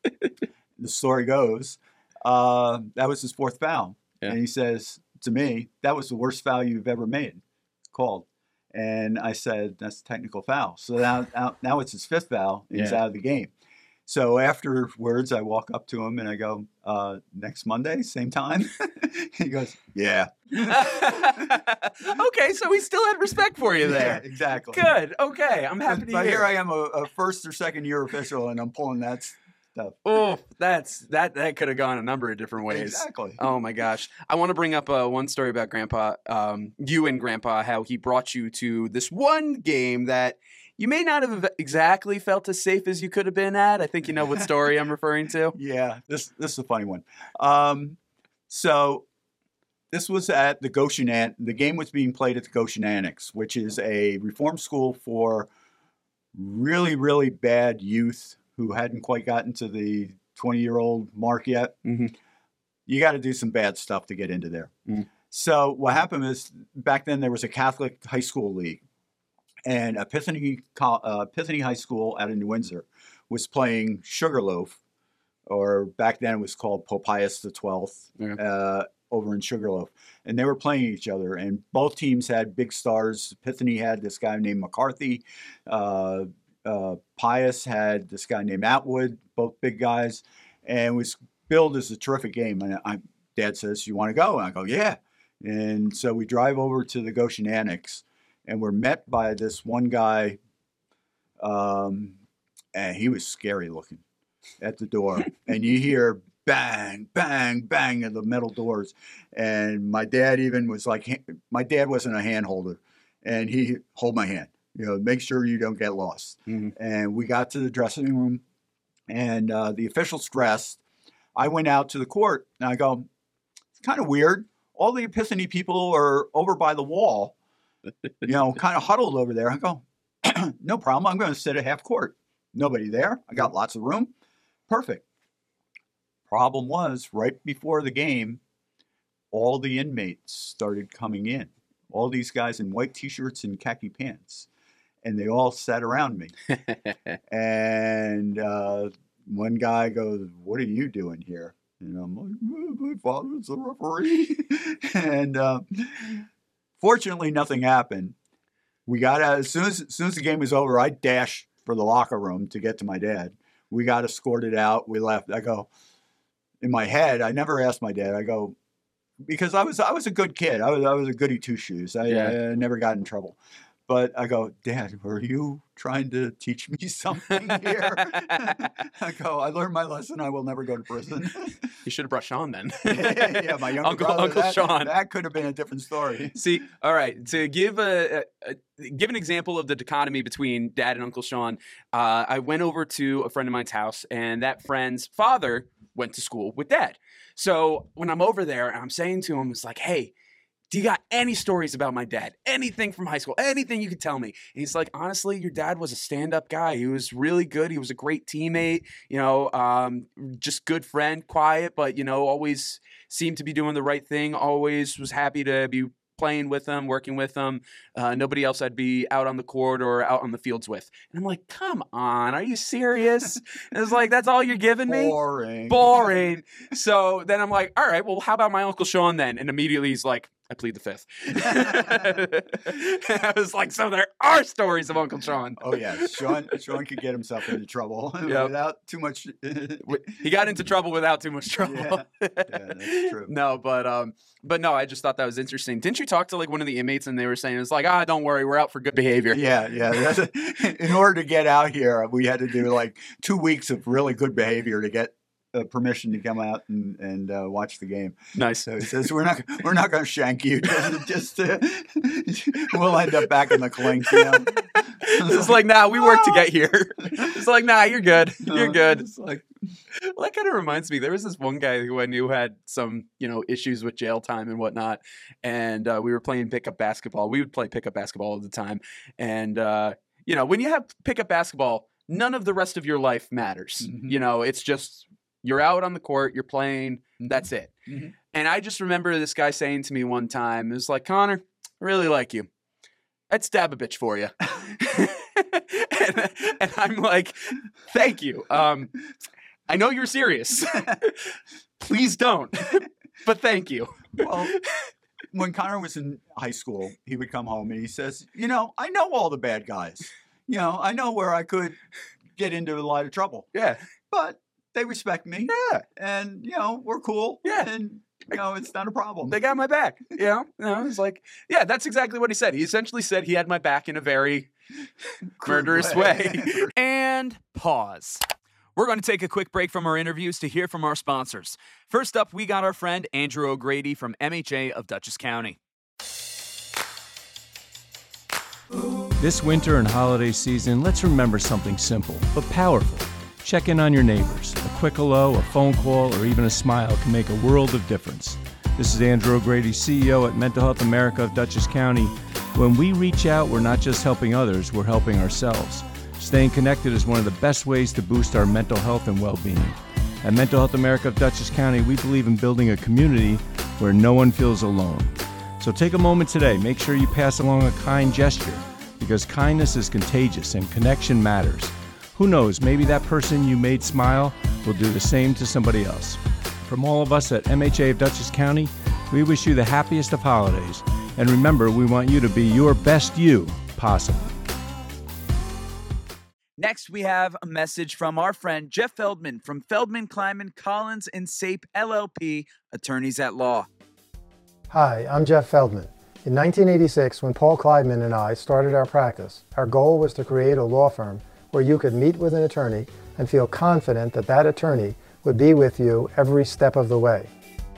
The story goes, uh, that was his fourth foul. Yeah. And he says to me, "That was the worst foul you've ever made." Called. And I said, "That's a technical foul." So now, now, now it's his fifth foul. And He's Yeah. out of the game. So afterwards, I walk up to him and I go, uh, "Next Monday, same time?" He goes, "Yeah." Okay, so he still had respect for you Yeah, there. exactly. Good. Okay, I'm happy But, to but hear. here I am, a, a first or second year official, and I'm pulling that stuff. Oh, that's that that could have gone a number of different ways. Exactly. Oh my gosh. I want to bring up uh, one story about Grandpa, um, you and Grandpa, how he brought you to this one game that you may not have exactly felt as safe as you could have been at. I think you know what story I'm referring to. Yeah, this this is a funny one. Um, so this was at the Goshen An- the game was being played at the Goshen Annex, which is a reform school for really, really bad youth who hadn't quite gotten to the twenty-year-old mark yet. Mm-hmm. You got to do some bad stuff to get into there. Mm. So what happened is back then there was a Catholic high school league, and Epiphany Co- uh, Epiphany High School out of New Windsor was playing Sugarloaf, or back then it was called Pope Pius the twelfth, Yeah. uh, over in Sugarloaf. And they were playing each other, and both teams had big stars. Epiphany had this guy named McCarthy. Uh, uh, Pius had this guy named Atwood, both big guys. And it was billed as a terrific game. And I, Dad says, "You want to go?" And I go, "Yeah." And so we drive over to the Goshen Annex, and we're met by this one guy, um, and he was scary looking at the door. And you hear bang, bang, bang at the metal doors. And my dad even was like, my dad wasn't a hand holder, and he hold my hand, you know, make sure you don't get lost. Mm-hmm. And we got to the dressing room, and uh, the officials dressed. I went out to the court, and I go, it's kind of weird. All the Epiphany people are over by the wall, you know, kind of huddled over there. I go, no problem. I'm going to sit at half court. Nobody there. I got lots of room. Perfect. Problem was, right before the game, all the inmates started coming in. All these guys in white T-shirts and khaki pants. And they all sat around me. And uh, one guy goes, "What are you doing here?" And I'm like, "Oh, my father's a referee." And uh, fortunately, nothing happened. We got out, as soon as, as soon as the game was over, I dashed for the locker room to get to my dad. We got escorted out. We left. I go, in my head, I never asked my dad. I go, because I was I was a good kid. I was I was a goody two shoes. I, Yeah. I never got in trouble. But I go, "Dad, were you trying to teach me something here?" I go, "I learned my lesson. I will never go to prison." You should have brought Sean then. Yeah, my younger Uncle, brother. Uncle that, Sean. That could have been a different story. See, all right. To give a, a, a give an example of the dichotomy between Dad and Uncle Sean, uh, I went over to a friend of mine's house, and that friend's father went to school with Dad. So when I'm over there, and I'm saying to him, it's like, "Hey, do you got any stories about my dad? Anything from high school? Anything you could tell me?" And he's like, "Honestly, your dad was a stand-up guy. He was really good. He was a great teammate, you know, um, just good friend, quiet, but, you know, always seemed to be doing the right thing, always was happy to be playing with them, working with them. Uh, nobody else I'd be out on the court or out on the fields with." And I'm like, "Come on, are you serious?" And it's like, "That's all you're giving me?" Boring. Boring. So then I'm like, "All right, well, how about my Uncle Sean then?" And immediately he's like, "I plead the fifth." I was like, so there are stories of Uncle Sean. Oh yeah, Sean. Sean could get himself into trouble Yep. without too much. He got into trouble without too much trouble. Yeah. Yeah, that's true. No, but um, but no, I just thought that was interesting. Didn't you talk to like one of the inmates and they were saying it's like, "Ah, don't worry, we're out for good behavior." Yeah, yeah. That's, in order to get out here, we had to do like two weeks of really good behavior to get uh, permission to come out and and uh, watch the game. Nice. So he says, "We're not we're not going to shank you. Just, just uh, we'll end up back in the clink." You know? It's like, "Nah, we worked to get here." It's like, "Nah, you're good. You're good." It's like, Well, that kind of reminds me. There was this one guy who I knew had some, you know, issues with jail time and whatnot. And uh, we were playing pickup basketball. We would play pickup basketball all the time. And, uh, you know, when you have pickup basketball, none of the rest of your life matters. Mhm. You know, it's just you're out on the court, you're playing, that's it. Mhm. And I just remember this guy saying to me one time, it was like, "Connor, I really like you. I'd stab a bitch for you." and, and I'm like, "Thank you. Um, I know you're serious. Please don't. But thank you." well, when Connor was in high school, he would come home and he says, "You know, I know all the bad guys. You know, I know where I could get into a lot of trouble, Yeah. but they respect me, Yeah. and you know, we're cool, Yeah. and you know, it's not a problem." They got my back. You know? You know, it's like, yeah, that's exactly what he said. He essentially said he had my back in a very Crude murderous way. And pause. We're going to take a quick break from our interviews to hear from our sponsors. First up, we got our friend Andrew O'Grady from M H A of Dutchess County. This winter and holiday season, let's remember something simple but powerful. Check in on your neighbors. A quick hello, a phone call, or even a smile can make a world of difference. This is Andrew O'Grady, C E O at Mental Health America of Dutchess County. When we reach out, we're not just helping others, we're helping ourselves. Staying connected is one of the best ways to boost our mental health and well-being. At Mental Health America of Dutchess County, we believe in building a community where no one feels alone. So take a moment today. Make sure you pass along a kind gesture, because kindness is contagious and connection matters. Who knows, maybe that person you made smile will do the same to somebody else. From all of us at M H A of Dutchess County, we wish you the happiest of holidays. And remember, we want you to be your best you possible. Next, we have a message from our friend Jeff Feldman from Feldman, Kleiman, Collins, and Sape L L P, attorneys at law. Hi, I'm Jeff Feldman. In nineteen eighty-six, when Paul Kleiman and I started our practice, our goal was to create a law firm where you could meet with an attorney and feel confident that that attorney would be with you every step of the way.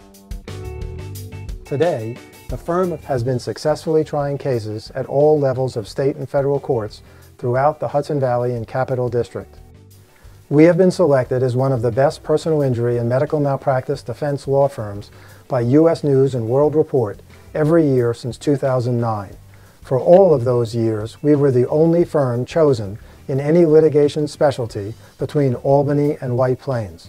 Today, the firm has been successfully trying cases at all levels of state and federal courts throughout the Hudson Valley and Capital District. We have been selected as one of the best personal injury and medical malpractice defense law firms by U S News and World Report every year since two thousand nine. For all of those years, we were the only firm chosen in any litigation specialty between Albany and White Plains.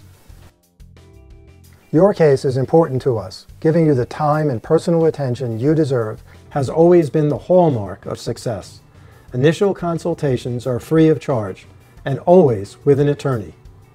Your case is important to us. Giving you the time and personal attention you deserve has always been the hallmark of success. Initial consultations are free of charge, and always with an attorney.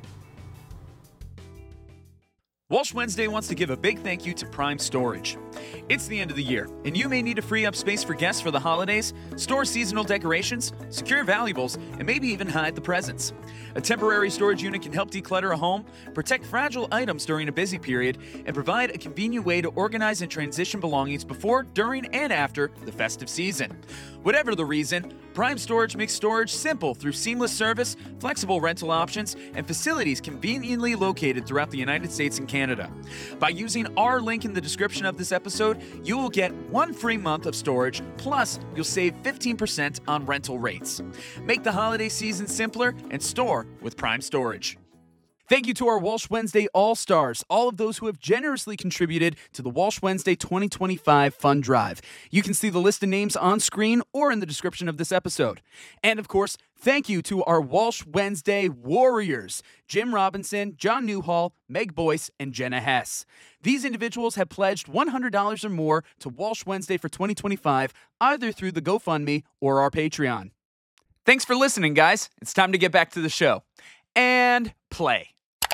Walsh Wednesday wants to give a big thank you to Prime Storage. It's the end of the year, and you may need to free up space for guests for the holidays, store seasonal decorations, secure valuables, and maybe even hide the presents. A temporary storage unit can help declutter a home, protect fragile items during a busy period, and provide a convenient way to organize and transition belongings before, during, and after the festive season. Whatever the reason, Prime Storage makes storage simple through seamless service, flexible rental options, and facilities conveniently located throughout the United States and Canada. By using our link in the description of this episode, you will get one free month of storage, plus you'll save fifteen percent on rental rates. Make the holiday season simpler and store with Prime Storage. Thank you to our Walsh Wednesday All-Stars, all of those who have generously contributed to the Walsh Wednesday twenty twenty-five Fund Drive. You can see the list of names on screen or in the description of this episode. And of course, thank you to our Walsh Wednesday Warriors, Jim Robinson, John Newhall, Meg Boyce, and Jenna Hess. These individuals have pledged one hundred dollars or more to Walsh Wednesday for twenty twenty-five, either through the GoFundMe or our Patreon. Thanks for listening, guys. It's time to get back to the show. And play.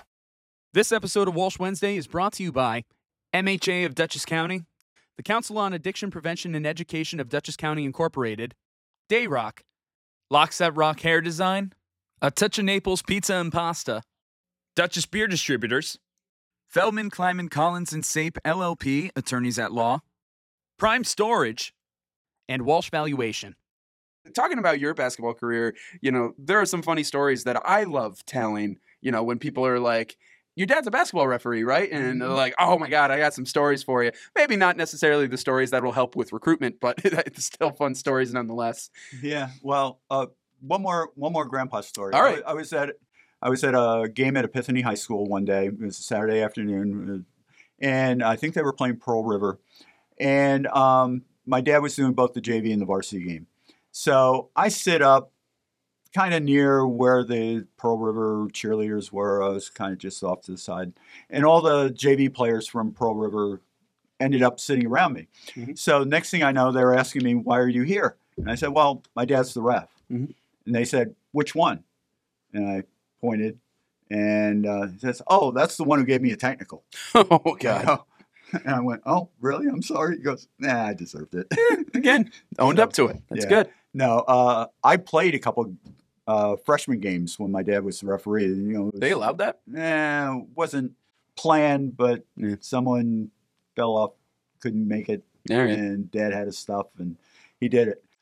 This episode of Walsh Wednesday is brought to you by M H A of Dutchess County, the Council on Addiction Prevention and Education of Dutchess County Incorporated, Dayrock, Lockset Rock Hair Design, A Touch of Naples Pizza and Pasta, Dutchess Beer Distributors, Feldman, Kleiman, Collins, and Sape L L P, attorneys at law, Prime Storage, and Walsh Valuation. Talking about your basketball career, you know, there are some funny stories that I love telling, you know, when people are like, your dad's a basketball referee, right? And they're like, oh my God, I got some stories for you. Maybe not necessarily the stories that will help with recruitment, but it's still fun stories nonetheless. Yeah. Well, uh, one more one more grandpa story. All right. I, I was at I was at a game at Epiphany High School one day. It was a Saturday afternoon, and I think they were playing Pearl River. And um, my dad was doing both the J V and the varsity game. So I sit up kind of near where the Pearl River cheerleaders were. I was kind of just off to the side. And all the J V players from Pearl River ended up sitting around me. Mm-hmm. So next thing I know, they were asking me, why are you here? And I said, well, my dad's the ref. Mm-hmm. And they said, which one? And I pointed. And uh, he says, oh, that's the one who gave me a technical. Oh, God. And I went, oh, really? I'm sorry. He goes, nah, I deserved it. Again, owned so, up to it. That's yeah. good. No, uh, I played a couple uh, freshman games when my dad was the referee. You know, it was, they allowed that? Nah, wasn't planned, but yeah. someone fell off, couldn't make it, right. and dad had his stuff, and he did it.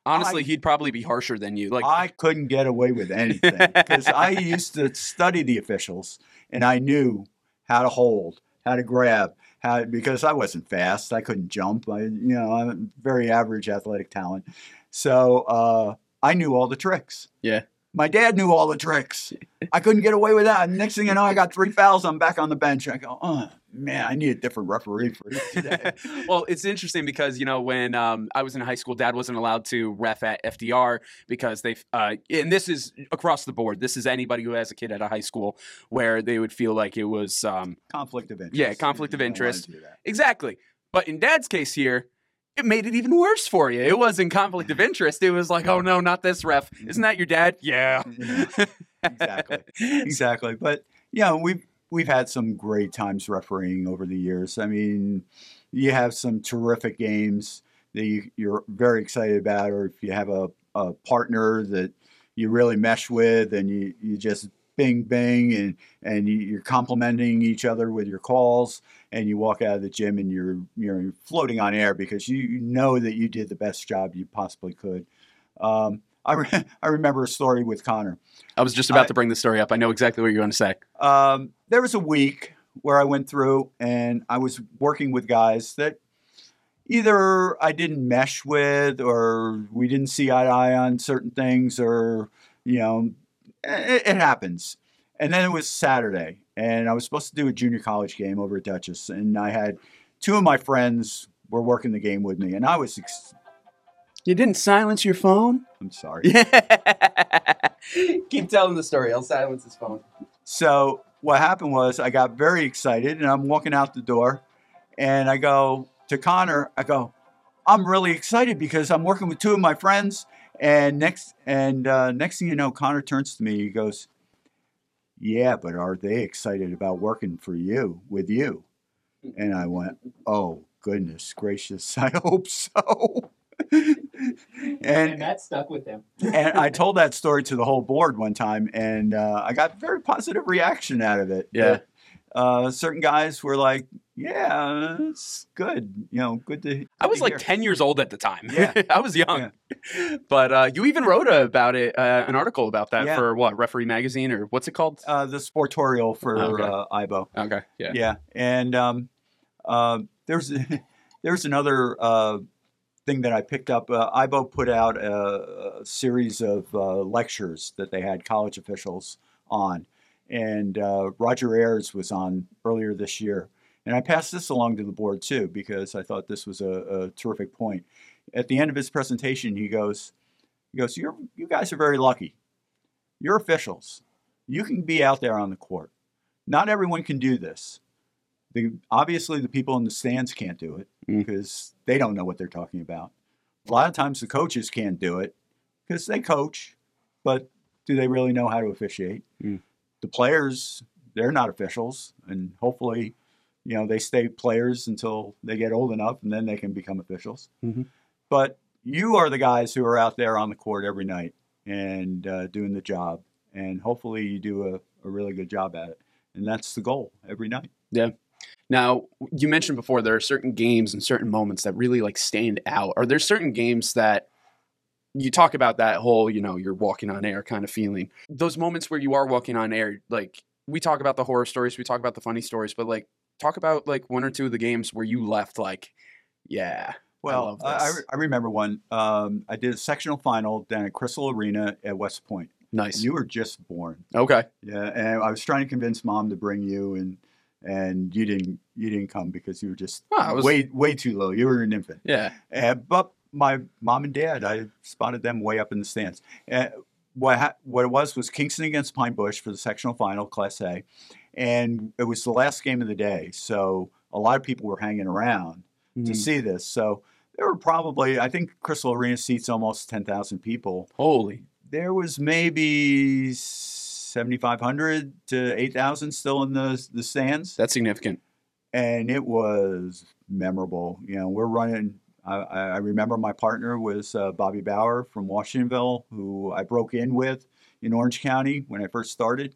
Honestly, I- he'd probably be harsher than you. Like, I couldn't get away with anything because I used to study the officials and I knew how to hold, how to grab, how because I wasn't fast. I couldn't jump. I, you know, I'm very average athletic talent. So uh, I knew all the tricks. yeah. My dad knew all the tricks. I couldn't get away with that. And next thing you know, I got three fouls. I'm back on the bench. I go, oh, man, I need a different referee for this today. Well, it's interesting because, you know, when um, I was in high school, Dad wasn't allowed to ref at F D R because they, uh, and this is across the board. This is anybody who has a kid at a high school where they would feel like it was. Um, Conflict of interest. Yeah, conflict of You don't wanna interest. do that. exactly. But in Dad's case here, it made it even worse for you. It wasn't conflict of interest. It was like, oh, no, not this ref. Isn't that your dad? Yeah. Yeah, exactly. Exactly. But, yeah, we've, we've had some great times refereeing over the years. I mean, you have some terrific games that you, you're very excited about, or if you have a, a partner that you really mesh with and you, you just bing, bing, and, and you, you're complimenting each other with your calls, and you walk out of the gym and you're, you're floating on air because you know that you did the best job you possibly could. Um, I, re- I remember a story with Connor. I was just about I- to bring the story up. I know exactly what you're going to say. Um, there was a week where I went through and I was working with guys that either I didn't mesh with or we didn't see eye to eye on certain things, or, you know, it, it happens. And then it was Saturday and I was supposed to do a junior college game over at Dutchess, and I had two of my friends were working the game with me, and I was, ex- You didn't silence your phone? I'm sorry. Keep telling the story. I'll silence his phone. So what happened was I got very excited and I'm walking out the door and I go to Connor, I go, I'm really excited because I'm working with two of my friends. And next, and uh, next thing you know, Connor turns to me, he goes, yeah, but are they excited about working for you, with you? And I went, oh, goodness gracious, I hope so. and that stuck with them. and I told that story to the whole board one time, and uh, I got very positive reaction out of it. Yeah. That, uh, certain guys were like, "Yeah, it's good. You know, good to." I was to like hear." ten years old at the time. Yeah. I was young. But uh, you even wrote about it, uh, an article about that Yeah. for what, Referee Magazine, or what's it called? uh, the sportorial for Okay. uh, I B O. Okay, yeah. Yeah, and um, uh, there's there's another uh, thing that I picked up. Uh, I B O put out a, a series of uh, lectures that they had college officials on, and uh, Roger Ayers was on earlier this year. And I passed this along to the board too because I thought this was a, a terrific point. At the end of his presentation, he goes, he goes, You're, you guys are very lucky. You're officials. You can be out there on the court. Not everyone can do this. The, obviously, the people in the stands can't do it Mm. because they don't know what they're talking about. A lot of times the coaches can't do it because they coach, but do they really know how to officiate? Mm. The players, they're not officials, and hopefully, you know, they stay players until they get old enough, and then they can become officials. Mhm. But you are the guys who are out there on the court every night and uh, doing the job, and hopefully you do a, a really good job at it. And that's the goal every night. Yeah. Now, you mentioned before there are certain games and certain moments that really like stand out. Are there certain games that you talk about that whole, you know, you're walking on air kind of feeling? Those moments where you are walking on air, like we talk about the horror stories, we talk about the funny stories, but like talk about like one or two of the games where you left like, yeah, I Well, love I, I, this. re- I remember one. Um, I did a sectional final down at Crystal Arena at West Point. Nice. You were just born. Okay. Yeah, and I was trying to convince mom to bring you, and and you didn't you didn't come because you were just Oh, I was- way way too low. You were an infant. Yeah. And, but my mom and dad, I spotted them way up in the stands. And what ha- what it was was Kingston against Pine Bush for the sectional final, Class A, and it was the last game of the day. So a lot of people were hanging around to Mhm. see this. So there were probably, I think Crystal Arena seats almost ten thousand people. Holy. There was maybe seventy-five hundred to eight thousand still in the the stands, That's significant. and it was memorable. You know, we're running. I, I remember my partner was uh, Bobby Bauer from Washingtonville, who I broke in with in Orange County when I first started.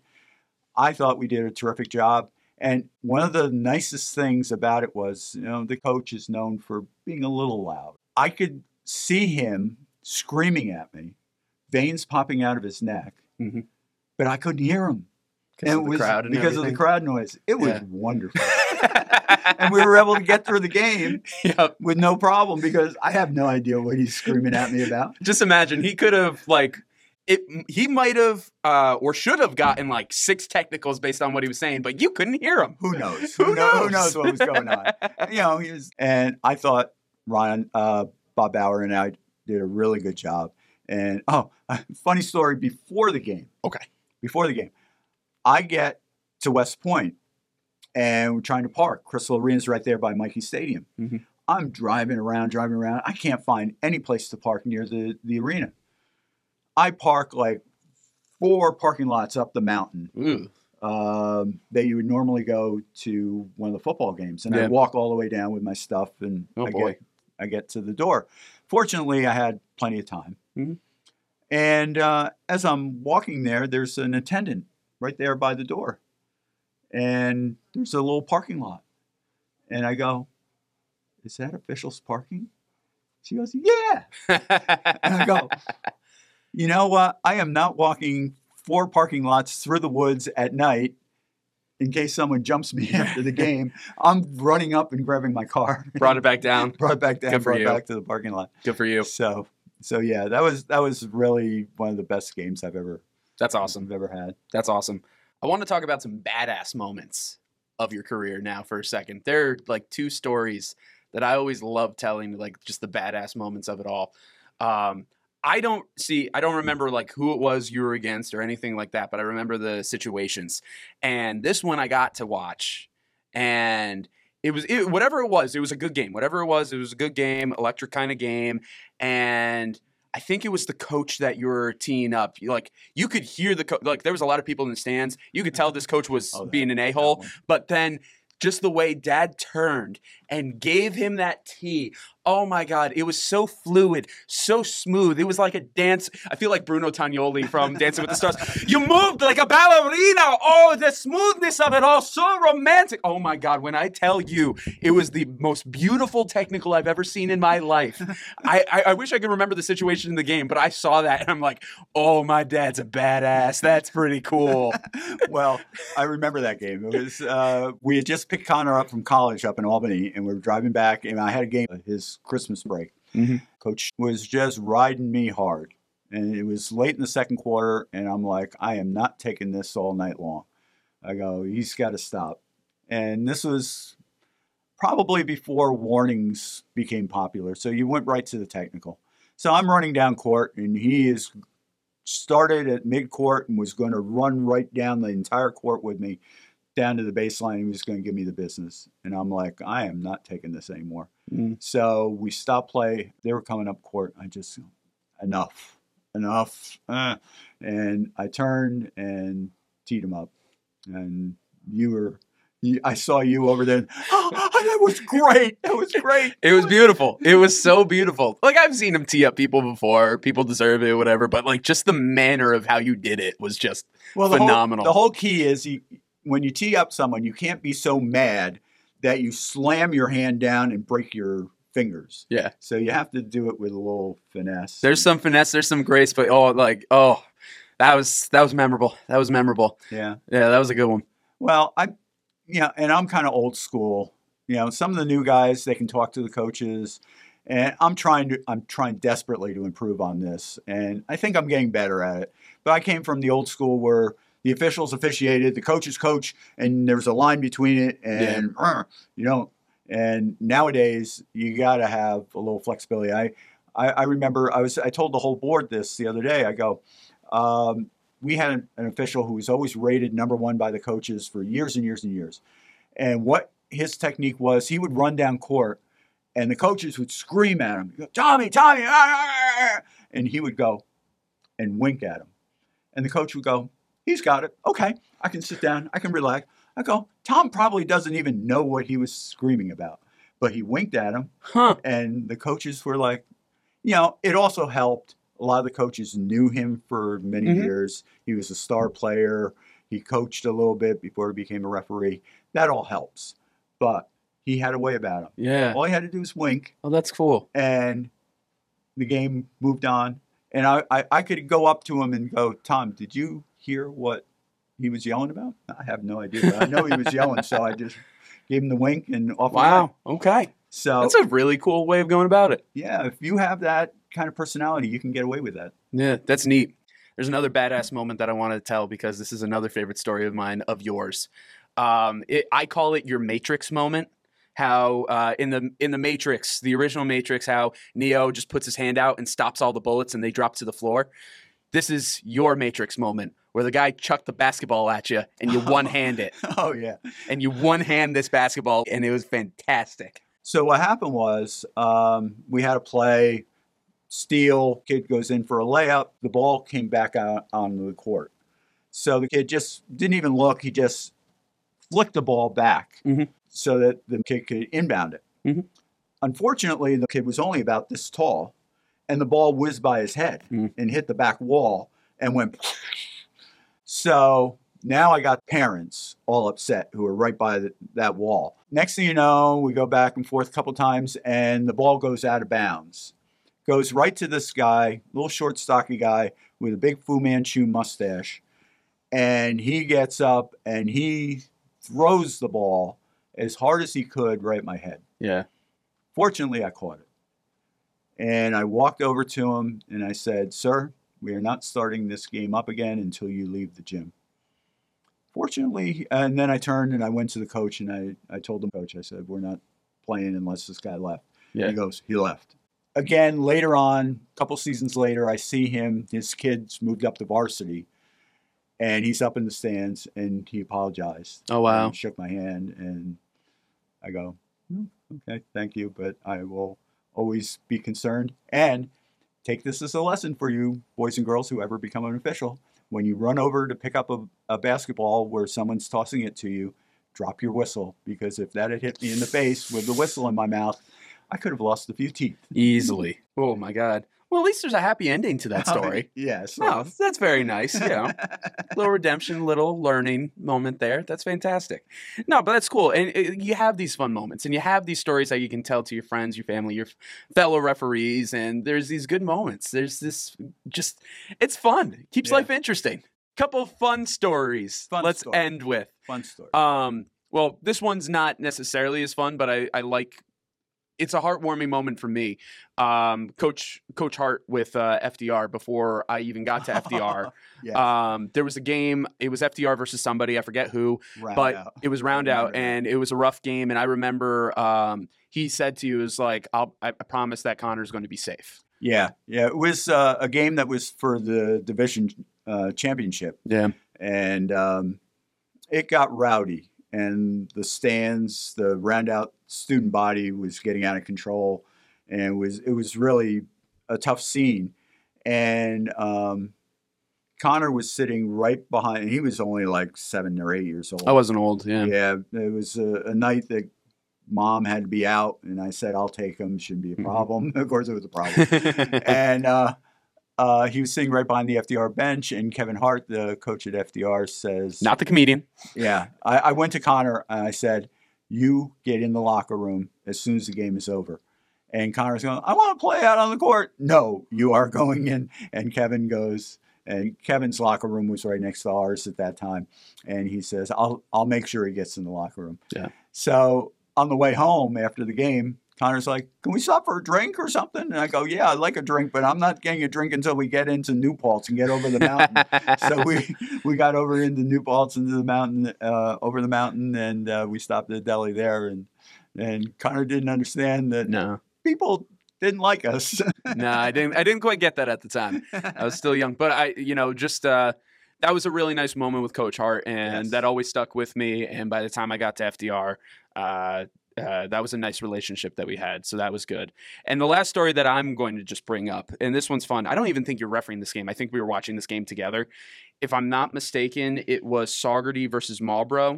I thought we did a terrific job. And one of the nicest things about it was, you know, the coach is known for being a little loud. I could see him screaming at me, veins popping out of his neck, mm-hmm. but I couldn't hear him. Because And of it the was crowd and because everything. of the crowd noise. It was Yeah. wonderful. And we were able to get through the game Yep. with no problem because I have no idea what he's screaming at me about. Just imagine he could have like it. He might have uh, or should have gotten like six technicals based on what he was saying, but you couldn't hear him. Who knows? Who know- Who knows? knows what was going on? You know, he was, and I thought Ryan, uh, Bob Bauer, and I did a really good job. And oh, funny story before the game. Okay. Before the game, I get to West Point, and we're trying to park. Crystal Arena's right there by Mikey Stadium. Mm-hmm. I'm driving around, driving around. I can't find any place to park near the, the arena. I park like four parking lots up the mountain Ooh. um, that you would normally go to one of the football games. And Yeah. I walk all the way down with my stuff, and Oh, I, boy. get, I get to the door. Fortunately, I had plenty of time. Mhm. And uh, as I'm walking there, there's an attendant right there by the door. And there's a little parking lot. And I go, is that officials parking? She goes, yeah. And I go, you know what? I am not walking four parking lots through the woods at night in case someone jumps me after the game. I'm running up and grabbing my car. Brought it back down. brought it back down, Good for brought you. it back to the parking lot. Good for you. So, so yeah, that was that was really one of the best games I've ever That's awesome. I've ever had. That's awesome. I want to talk about some badass moments of your career now for a second. There are like two stories that I always love telling, like just the badass moments of it all. Um, I don't see, I don't remember like who it was you were against or anything like that, but I remember the situations. And this one I got to watch, and it was it, whatever it was. It was a good game. Whatever it was, it was a good game, electric kind of game. And I think it was the coach that you were teeing up. You, like you could hear the co- like there was a lot of people in the stands. You could tell this coach was Oh, that- being an that a-hole. one. But then just the way Dad turned and gave him that tee. Oh my God, it was so fluid, so smooth. It was like a dance. I feel like Bruno Tagnoli from Dancing with the Stars. You moved like a ballerina. Oh, the smoothness of it all, so romantic. Oh my God, when I tell you, it was the most beautiful technical I've ever seen in my life. I, I, I wish I could remember the situation in the game, but I saw that and I'm like, oh, my dad's a badass. That's pretty cool. Well, I remember that game. It was uh, we had just picked Connor up from college up in Albany, and we were driving back, and I had a game his Christmas break. Mhm. Coach was just riding me hard, and it was late in the second quarter, and I'm like, I am not taking this all night long. I go, he's got to stop. And this was probably before warnings became popular, so you went right to the technical. So I'm running down court, and he is started at mid-court and was going to run right down the entire court with me down to the baseline. He was going to give me the business. And I'm like, I am not taking this anymore. Mm. So we stopped play. They were coming up court. I just, enough, enough. Uh, and I turned and teed him up. And you were, you, I saw you over there. Oh, that was great. That was great. It was beautiful. It was so beautiful. Like I've seen him tee up people before. People deserve it, whatever. But like just the manner of how you did it was just Well, the phenomenal. Whole, the whole key is you, when you tee up someone, you can't be so mad that you slam your hand down and break your fingers. Yeah. So you have to do it with a little finesse. There's some finesse. There's some grace. But oh, like oh, that was that was memorable. That was memorable. Yeah. Yeah, that was a good one. Well, I, you know, and I'm kind of old school. You know, some of the new guys, they can talk to the coaches, and I'm trying to, I'm trying desperately to improve on this, and I think I'm getting better at it. But I came from the old school where the officials officiated, the coaches coach, and there was a line between it, and uh, you know, and nowadays you got to have a little flexibility. I, I, I remember I was, I told the whole board this the other day. I go, um, we had an, an official who was always rated number one by the coaches for years and years and years, and what his technique was, he would run down court, and the coaches would scream at him, go, Tommy, Tommy, ah, ah, ah," and he would go and wink at him, and the coach would go, he's got it. Okay, I can sit down. I can relax. I go, Tom probably doesn't even know what he was screaming about, but he winked at him, Huh. and the coaches were like, you know, it also helped. A lot of the coaches knew him for many Mhm. years. He was a star player. He coached a little bit before he became a referee. That all helps. But he had a way about him. Yeah. All he had to do was wink, Oh, that's cool. and the game moved on, and I, I, I could go up to him and go, Tom, did you hear what he was yelling about? I have no idea, but I know he was yelling, so I just gave him the wink and off. Wow. Okay. So that's a really cool way of going about it. Yeah, if you have that kind of personality, you can get away with that. Yeah, that's neat. There's another badass moment that I wanted to tell because this is another favorite story of mine, of yours. Um, it, I call it your Matrix moment. How uh, in the in the Matrix, the original Matrix, how Neo just puts his hand out and stops all the bullets and they drop to the floor. This is your Matrix moment where the guy chucked the basketball at you and you one-hand it. Oh, yeah. And you one-hand this basketball, and it was fantastic. So what happened was um, we had a play, steal, kid goes in for a layup, the ball came back out onto the court. So the kid just didn't even look, he just flicked the ball back mm-hmm. so that the kid could inbound it. Mm-hmm. Unfortunately, the kid was only about this tall, and the ball whizzed by his head mm-hmm. and hit the back wall and went. So now I got parents all upset who are right by the, that wall. Next thing you know, we go back and forth a couple times, and the ball goes out of bounds. Goes right to this guy, little short, stocky guy with a big Fu Manchu mustache. And he gets up and he throws the ball as hard as he could right at my head. Yeah. Fortunately, I caught it. And I walked over to him and I said, sir, we are not starting this game up again until you leave the gym. Fortunately, and then I turned and I went to the coach and I, I told the coach, I said, we're not playing unless this guy left. Yeah. He goes, he left. Again, later on, a couple seasons later, I see him, his kids moved up to varsity, and he's up in the stands and he apologized. Oh, wow. And shook my hand and I go, hmm, okay, thank you, but I will always be concerned and take this as a lesson for you, boys and girls who ever become an official. When you run over to pick up a, a basketball where someone's tossing it to you, drop your whistle, because if that had hit me in the face with the whistle in my mouth, I could have lost a few teeth. Easily. Oh, my God. Well, at least there's a happy ending to that story. Yes. No, that's very nice. You know, little redemption, little learning moment there. That's fantastic. No, but that's cool. And it, you have these fun moments, and you have these stories that you can tell to your friends, your family, your fellow referees, and there's these good moments. There's this just, it's fun. It keeps Yeah. life interesting. Couple fun stories. Fun Let's story. end with. Fun story. Um, well, this one's not necessarily as fun, but I, I like. It's a heartwarming moment for me. Um, Coach Coach Hart with uh, F D R before I even got to F D R. Yes. um, there was a game. It was F D R versus somebody. I forget who, Round but out. it was round out, Round out. and it was a rough game. And I remember um, he said to you, "Is like I'll, I promise that Connor's going to be safe." Yeah, yeah. It was uh, a game that was for the division uh, championship, Yeah. and um, it got rowdy. And the stands, the round out student body was getting out of control, and it was it was really a tough scene. And um, Connor was sitting right behind, and he was only like seven or eight years old. I wasn't old. Yeah. Yeah, it was a, a night that mom had to be out, and I said, I'll take him, shouldn't be a problem. Of course, it was a problem. and uh, uh, he was sitting right behind the F D R bench, and Kevin Hart, the coach at F D R, says, Not the comedian. yeah, I, I went to Connor, and I said, you get in the locker room as soon as the game is over. And Connor's going, I want to play out on the court. No, you are going in. And Kevin goes, and Kevin's locker room was right next to ours at that time. And he says, I'll I'll make sure he gets in the locker room. Yeah. So on the way home after the game, Connor's like, can we stop for a drink or something? And I go, yeah, I'd like a drink, but I'm not getting a drink until we get into New Paltz and get over the mountain. So we, we got over into New Paltz, into the mountain, uh, over the mountain, and uh, we stopped at a deli there. And, and Connor didn't understand that No. people didn't like us. No, I didn't. I didn't quite get that at the time. I was still young, but I, you know, just uh, that was a really nice moment with Coach Hart, and Yes. that always stuck with me. And by the time I got to F D R, uh, uh, that was a nice relationship that we had, so that was good. And the last story that I'm going to just bring up, and this one's fun. I don't even think you're refereeing this game. I think we were watching this game together. If I'm not mistaken, it was Saugerty versus Marlboro.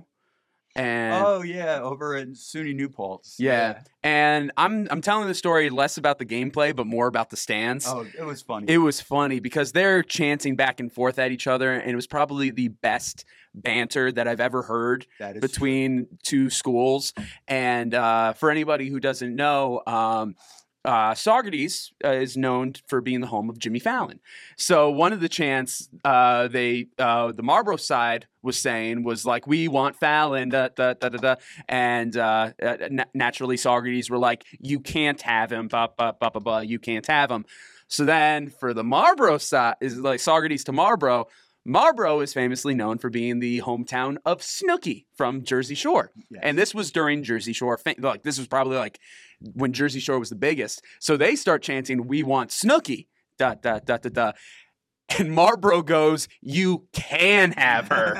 And Oh, yeah, over at SUNY New Paltz. yeah, and I'm I'm telling the story less about the gameplay, but more about the stands. Oh, it was funny. It was funny because they're chanting back and forth at each other, and it was probably the best banter that I've ever heard That is between two schools. And uh, for anybody who doesn't know, um, uh, Saugerties uh, is known for being the home of Jimmy Fallon. So one of the chants uh, they uh, the Marlboro side was saying was like, we want Fallon, da, da, da, da, da. And uh, uh, naturally Saugerties were like, you can't have him, ba, ba, ba, ba, ba, you can't have him. So then for the Marlboro side, is like Saugerties to Marlboro, Marlboro is famously known for being the hometown of Snooki from Jersey Shore. Yes. And this was during Jersey Shore. Like this was probably like when Jersey Shore was the biggest. So they start chanting, we want Snooki, da, da, da, da, da. And Marlboro goes, you can have her.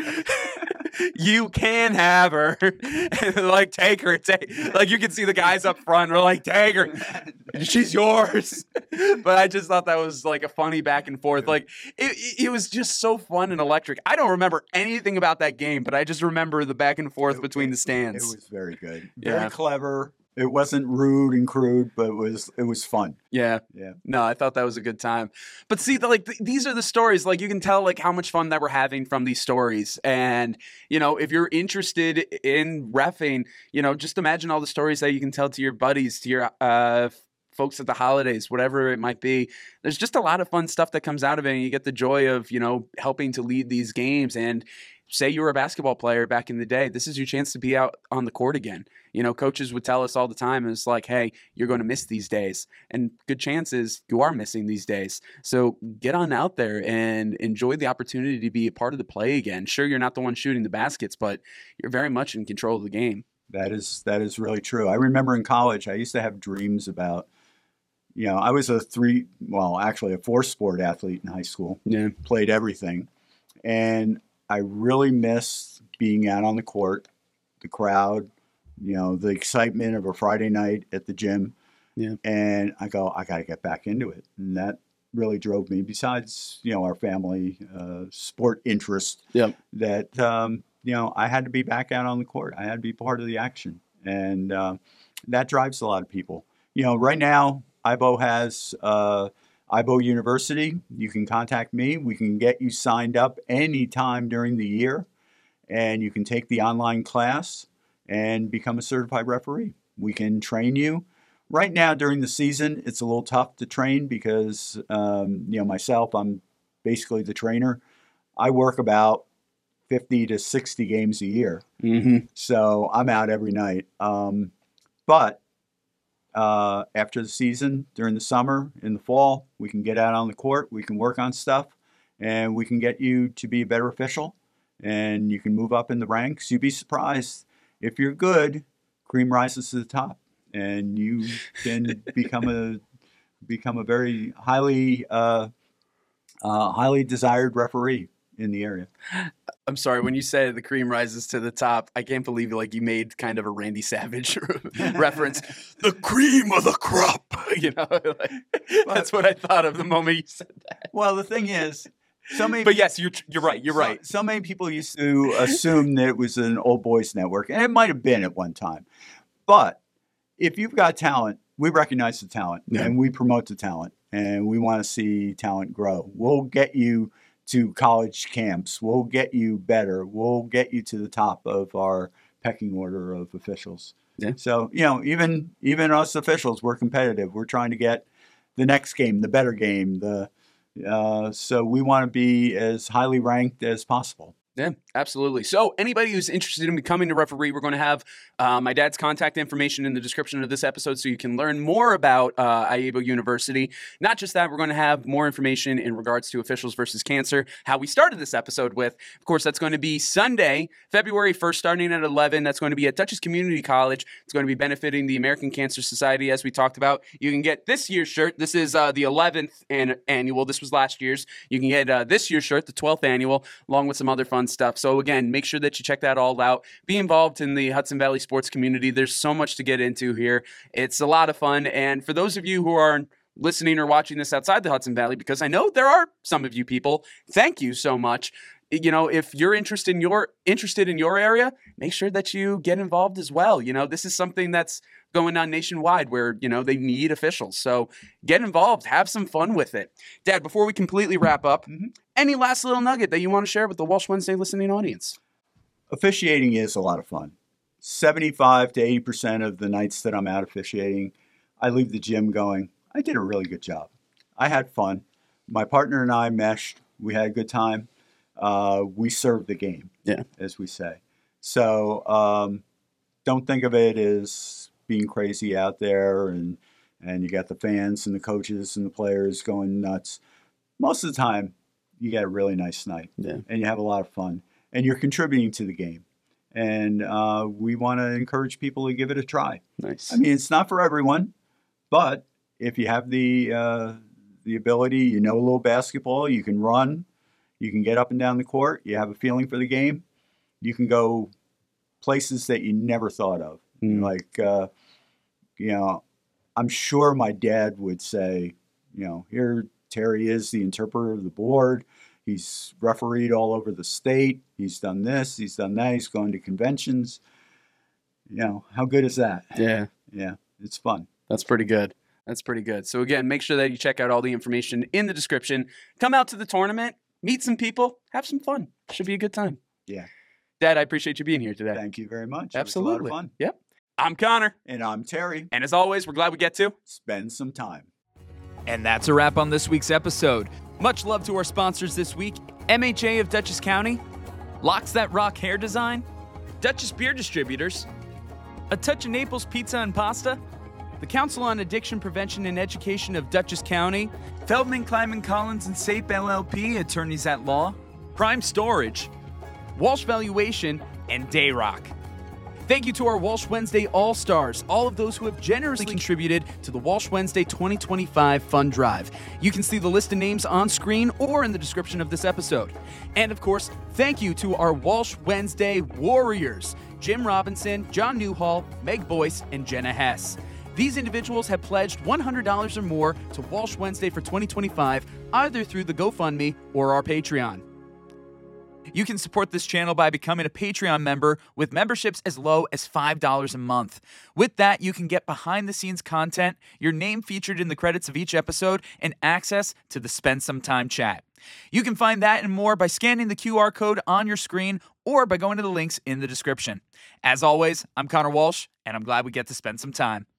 You can have her. And like, take her. Take. Like, you can see the guys up front are like, take her. She's yours. But I just thought that was like a funny back and forth. Like, it, it was just so fun and electric. I don't remember anything about that game, but I just remember the back and forth it, between it, the stands. It was very good. Very yeah. clever. It wasn't rude and crude, but it was it was fun. Yeah, yeah. No, I thought that was a good time. But see, the, like th- these are the stories. Like you can tell, like how much fun that we're having from these stories. And you know, if you're interested in reffing, you know, just imagine all the stories that you can tell to your buddies, to your uh, folks at the holidays, whatever it might be. There's just a lot of fun stuff that comes out of it, and you get the joy of you know helping to lead these games. And say you were a basketball player back in the day, this is your chance to be out on the court again. You know, coaches would tell us all the time, it's like, hey, you're going to miss these days. And good chances you are missing these days. So get on out there and enjoy the opportunity to be a part of the play again. Sure, you're not the one shooting the baskets, but you're very much in control of the game. That is that is really true. I remember in college, I used to have dreams about, you know, I was a three, well, actually a four-sport athlete in high school. Yeah. Played everything. And I really missed being out on the court, the crowd, you know, the excitement of a Friday night at the gym. Yeah. And I go, I got to get back into it. And that really drove me, besides, you know, our family uh, sport interest, yep. that, um, you know, I had to be back out on the court. I had to be part of the action. And uh, that drives a lot of people. You know, right now, I B O has uh, I B O University. You can contact me. We can get you signed up anytime during the year. And you can take the online class and become a certified referee. We can train you. Right now, during the season, it's a little tough to train because, um, you know, myself, I'm basically the trainer. I work about fifty to sixty games a year. Mm-hmm. So I'm out every night. Um, but uh, after the season, during the summer, in the fall, we can get out on the court. We can work on stuff. And we can get you to be a better official. And you can move up in the ranks. You'd be surprised. If you're good, cream rises to the top, and you can become a become a very highly uh, uh, highly desired referee in the area. I'm sorry, when you said the cream rises to the top, I can't believe like you made kind of a Randy Savage reference. The cream of the crop, you know. Like, that's what I thought of the moment you said that. Well, the thing is. So many, but yes, you're you're right. You're so, right. So many people used to assume that it was an old boys network, and it might have been at one time. But if you've got talent, we recognize the talent, yeah. and we promote the talent, and we want to see talent grow. We'll get you to college camps. We'll get you better. We'll get you to the top of our pecking order of officials. Yeah. So you know, even even us officials, we're competitive. We're trying to get the next game, the better game, the Uh, so we want to be as highly ranked as possible. Yeah, absolutely. So anybody who's interested in becoming a referee, we're going to have uh, my dad's contact information in the description of this episode so you can learn more about uh, I A B O University. Not just that, we're going to have more information in regards to officials versus cancer, how we started this episode with. Of course, that's going to be Sunday, February first, starting at eleven. That's going to be at Dutchess Community College. It's going to be benefiting the American Cancer Society, as we talked about. You can get this year's shirt. This is uh, the eleventh an- annual. This was last year's. You can get uh, this year's shirt, the twelfth annual, along with some other fun stuff. So again, make sure that you check that all out. Be involved in the Hudson Valley sports community. There's so much to get into here. It's a lot of fun. And for those of you who are listening or watching this outside the Hudson Valley, because I know there are some of you people, thank you so much. You know, if you're interested in your interested in your area, make sure that you get involved as well. You know, this is something that's going on nationwide where, you know, they need officials. So get involved, have some fun with it. Dad, before we completely wrap up, mm-hmm. any last little nugget that you want to share with the Walsh Wednesday listening audience? Officiating is a lot of fun. seventy-five to eighty percent of the nights that I'm out officiating, I leave the gym going, I did a really good job. I had fun. My partner and I meshed. We had a good time. Uh, we served the game, Yeah. as we say. So um, don't think of it as being crazy out there and and you got the fans and the coaches and the players going nuts. Most of the time, you got a really nice night, Yeah. and you have a lot of fun, and you're contributing to the game. And uh, we want to encourage people to give it a try. Nice. I mean, it's not for everyone, but if you have the uh, the ability, you know a little basketball, you can run, you can get up and down the court, you have a feeling for the game, you can go places that you never thought of. Mm. Like, uh, you know, I'm sure my dad would say, you know, here Terry is the interpreter of the board. He's refereed all over the state. He's done this. He's done that. He's gone to conventions. You know, how good is that? Yeah. Yeah, it's fun. That's pretty good. That's pretty good. So again, make sure that you check out all the information in the description. Come out to the tournament, meet some people, have some fun. Should be a good time. Yeah. Dad, I appreciate you being here today. Thank you very much. Absolutely. It was a lot of fun. Yep. I'm Connor. And I'm Terry. And as always, we're glad we get to Spend some time. And that's a wrap on this week's episode. Much love to our sponsors this week, M H A of Dutchess County, Locks That Rock Hair Design, Dutchess Beer Distributors, A Touch of Naples Pizza and Pasta, the Council on Addiction Prevention and Education of Dutchess County, Feldman, Kleiman, Collins, and Sape L L P, Attorneys at Law, Prime Storage, Walsh Valuation, and Dayrock. Thank you to our Walsh Wednesday All-Stars, all of those who have generously contributed to the Walsh Wednesday twenty twenty-five Fund Drive. You can see the list of names on screen or in the description of this episode. And of course, thank you to our Walsh Wednesday Warriors, Jim Robinson, John Newhall, Meg Boyce, and Jenna Hess. These individuals have pledged one hundred dollars or more to Walsh Wednesday for twenty twenty-five, either through the GoFundMe or our Patreon. You can support this channel by becoming a Patreon member with memberships as low as five dollars a month. With that, you can get behind-the-scenes content, your name featured in the credits of each episode, and access to the Spend Some Time chat. You can find that and more by scanning the Q R code on your screen or by going to the links in the description. As always, I'm Connor Walsh, and I'm glad we get to spend some time.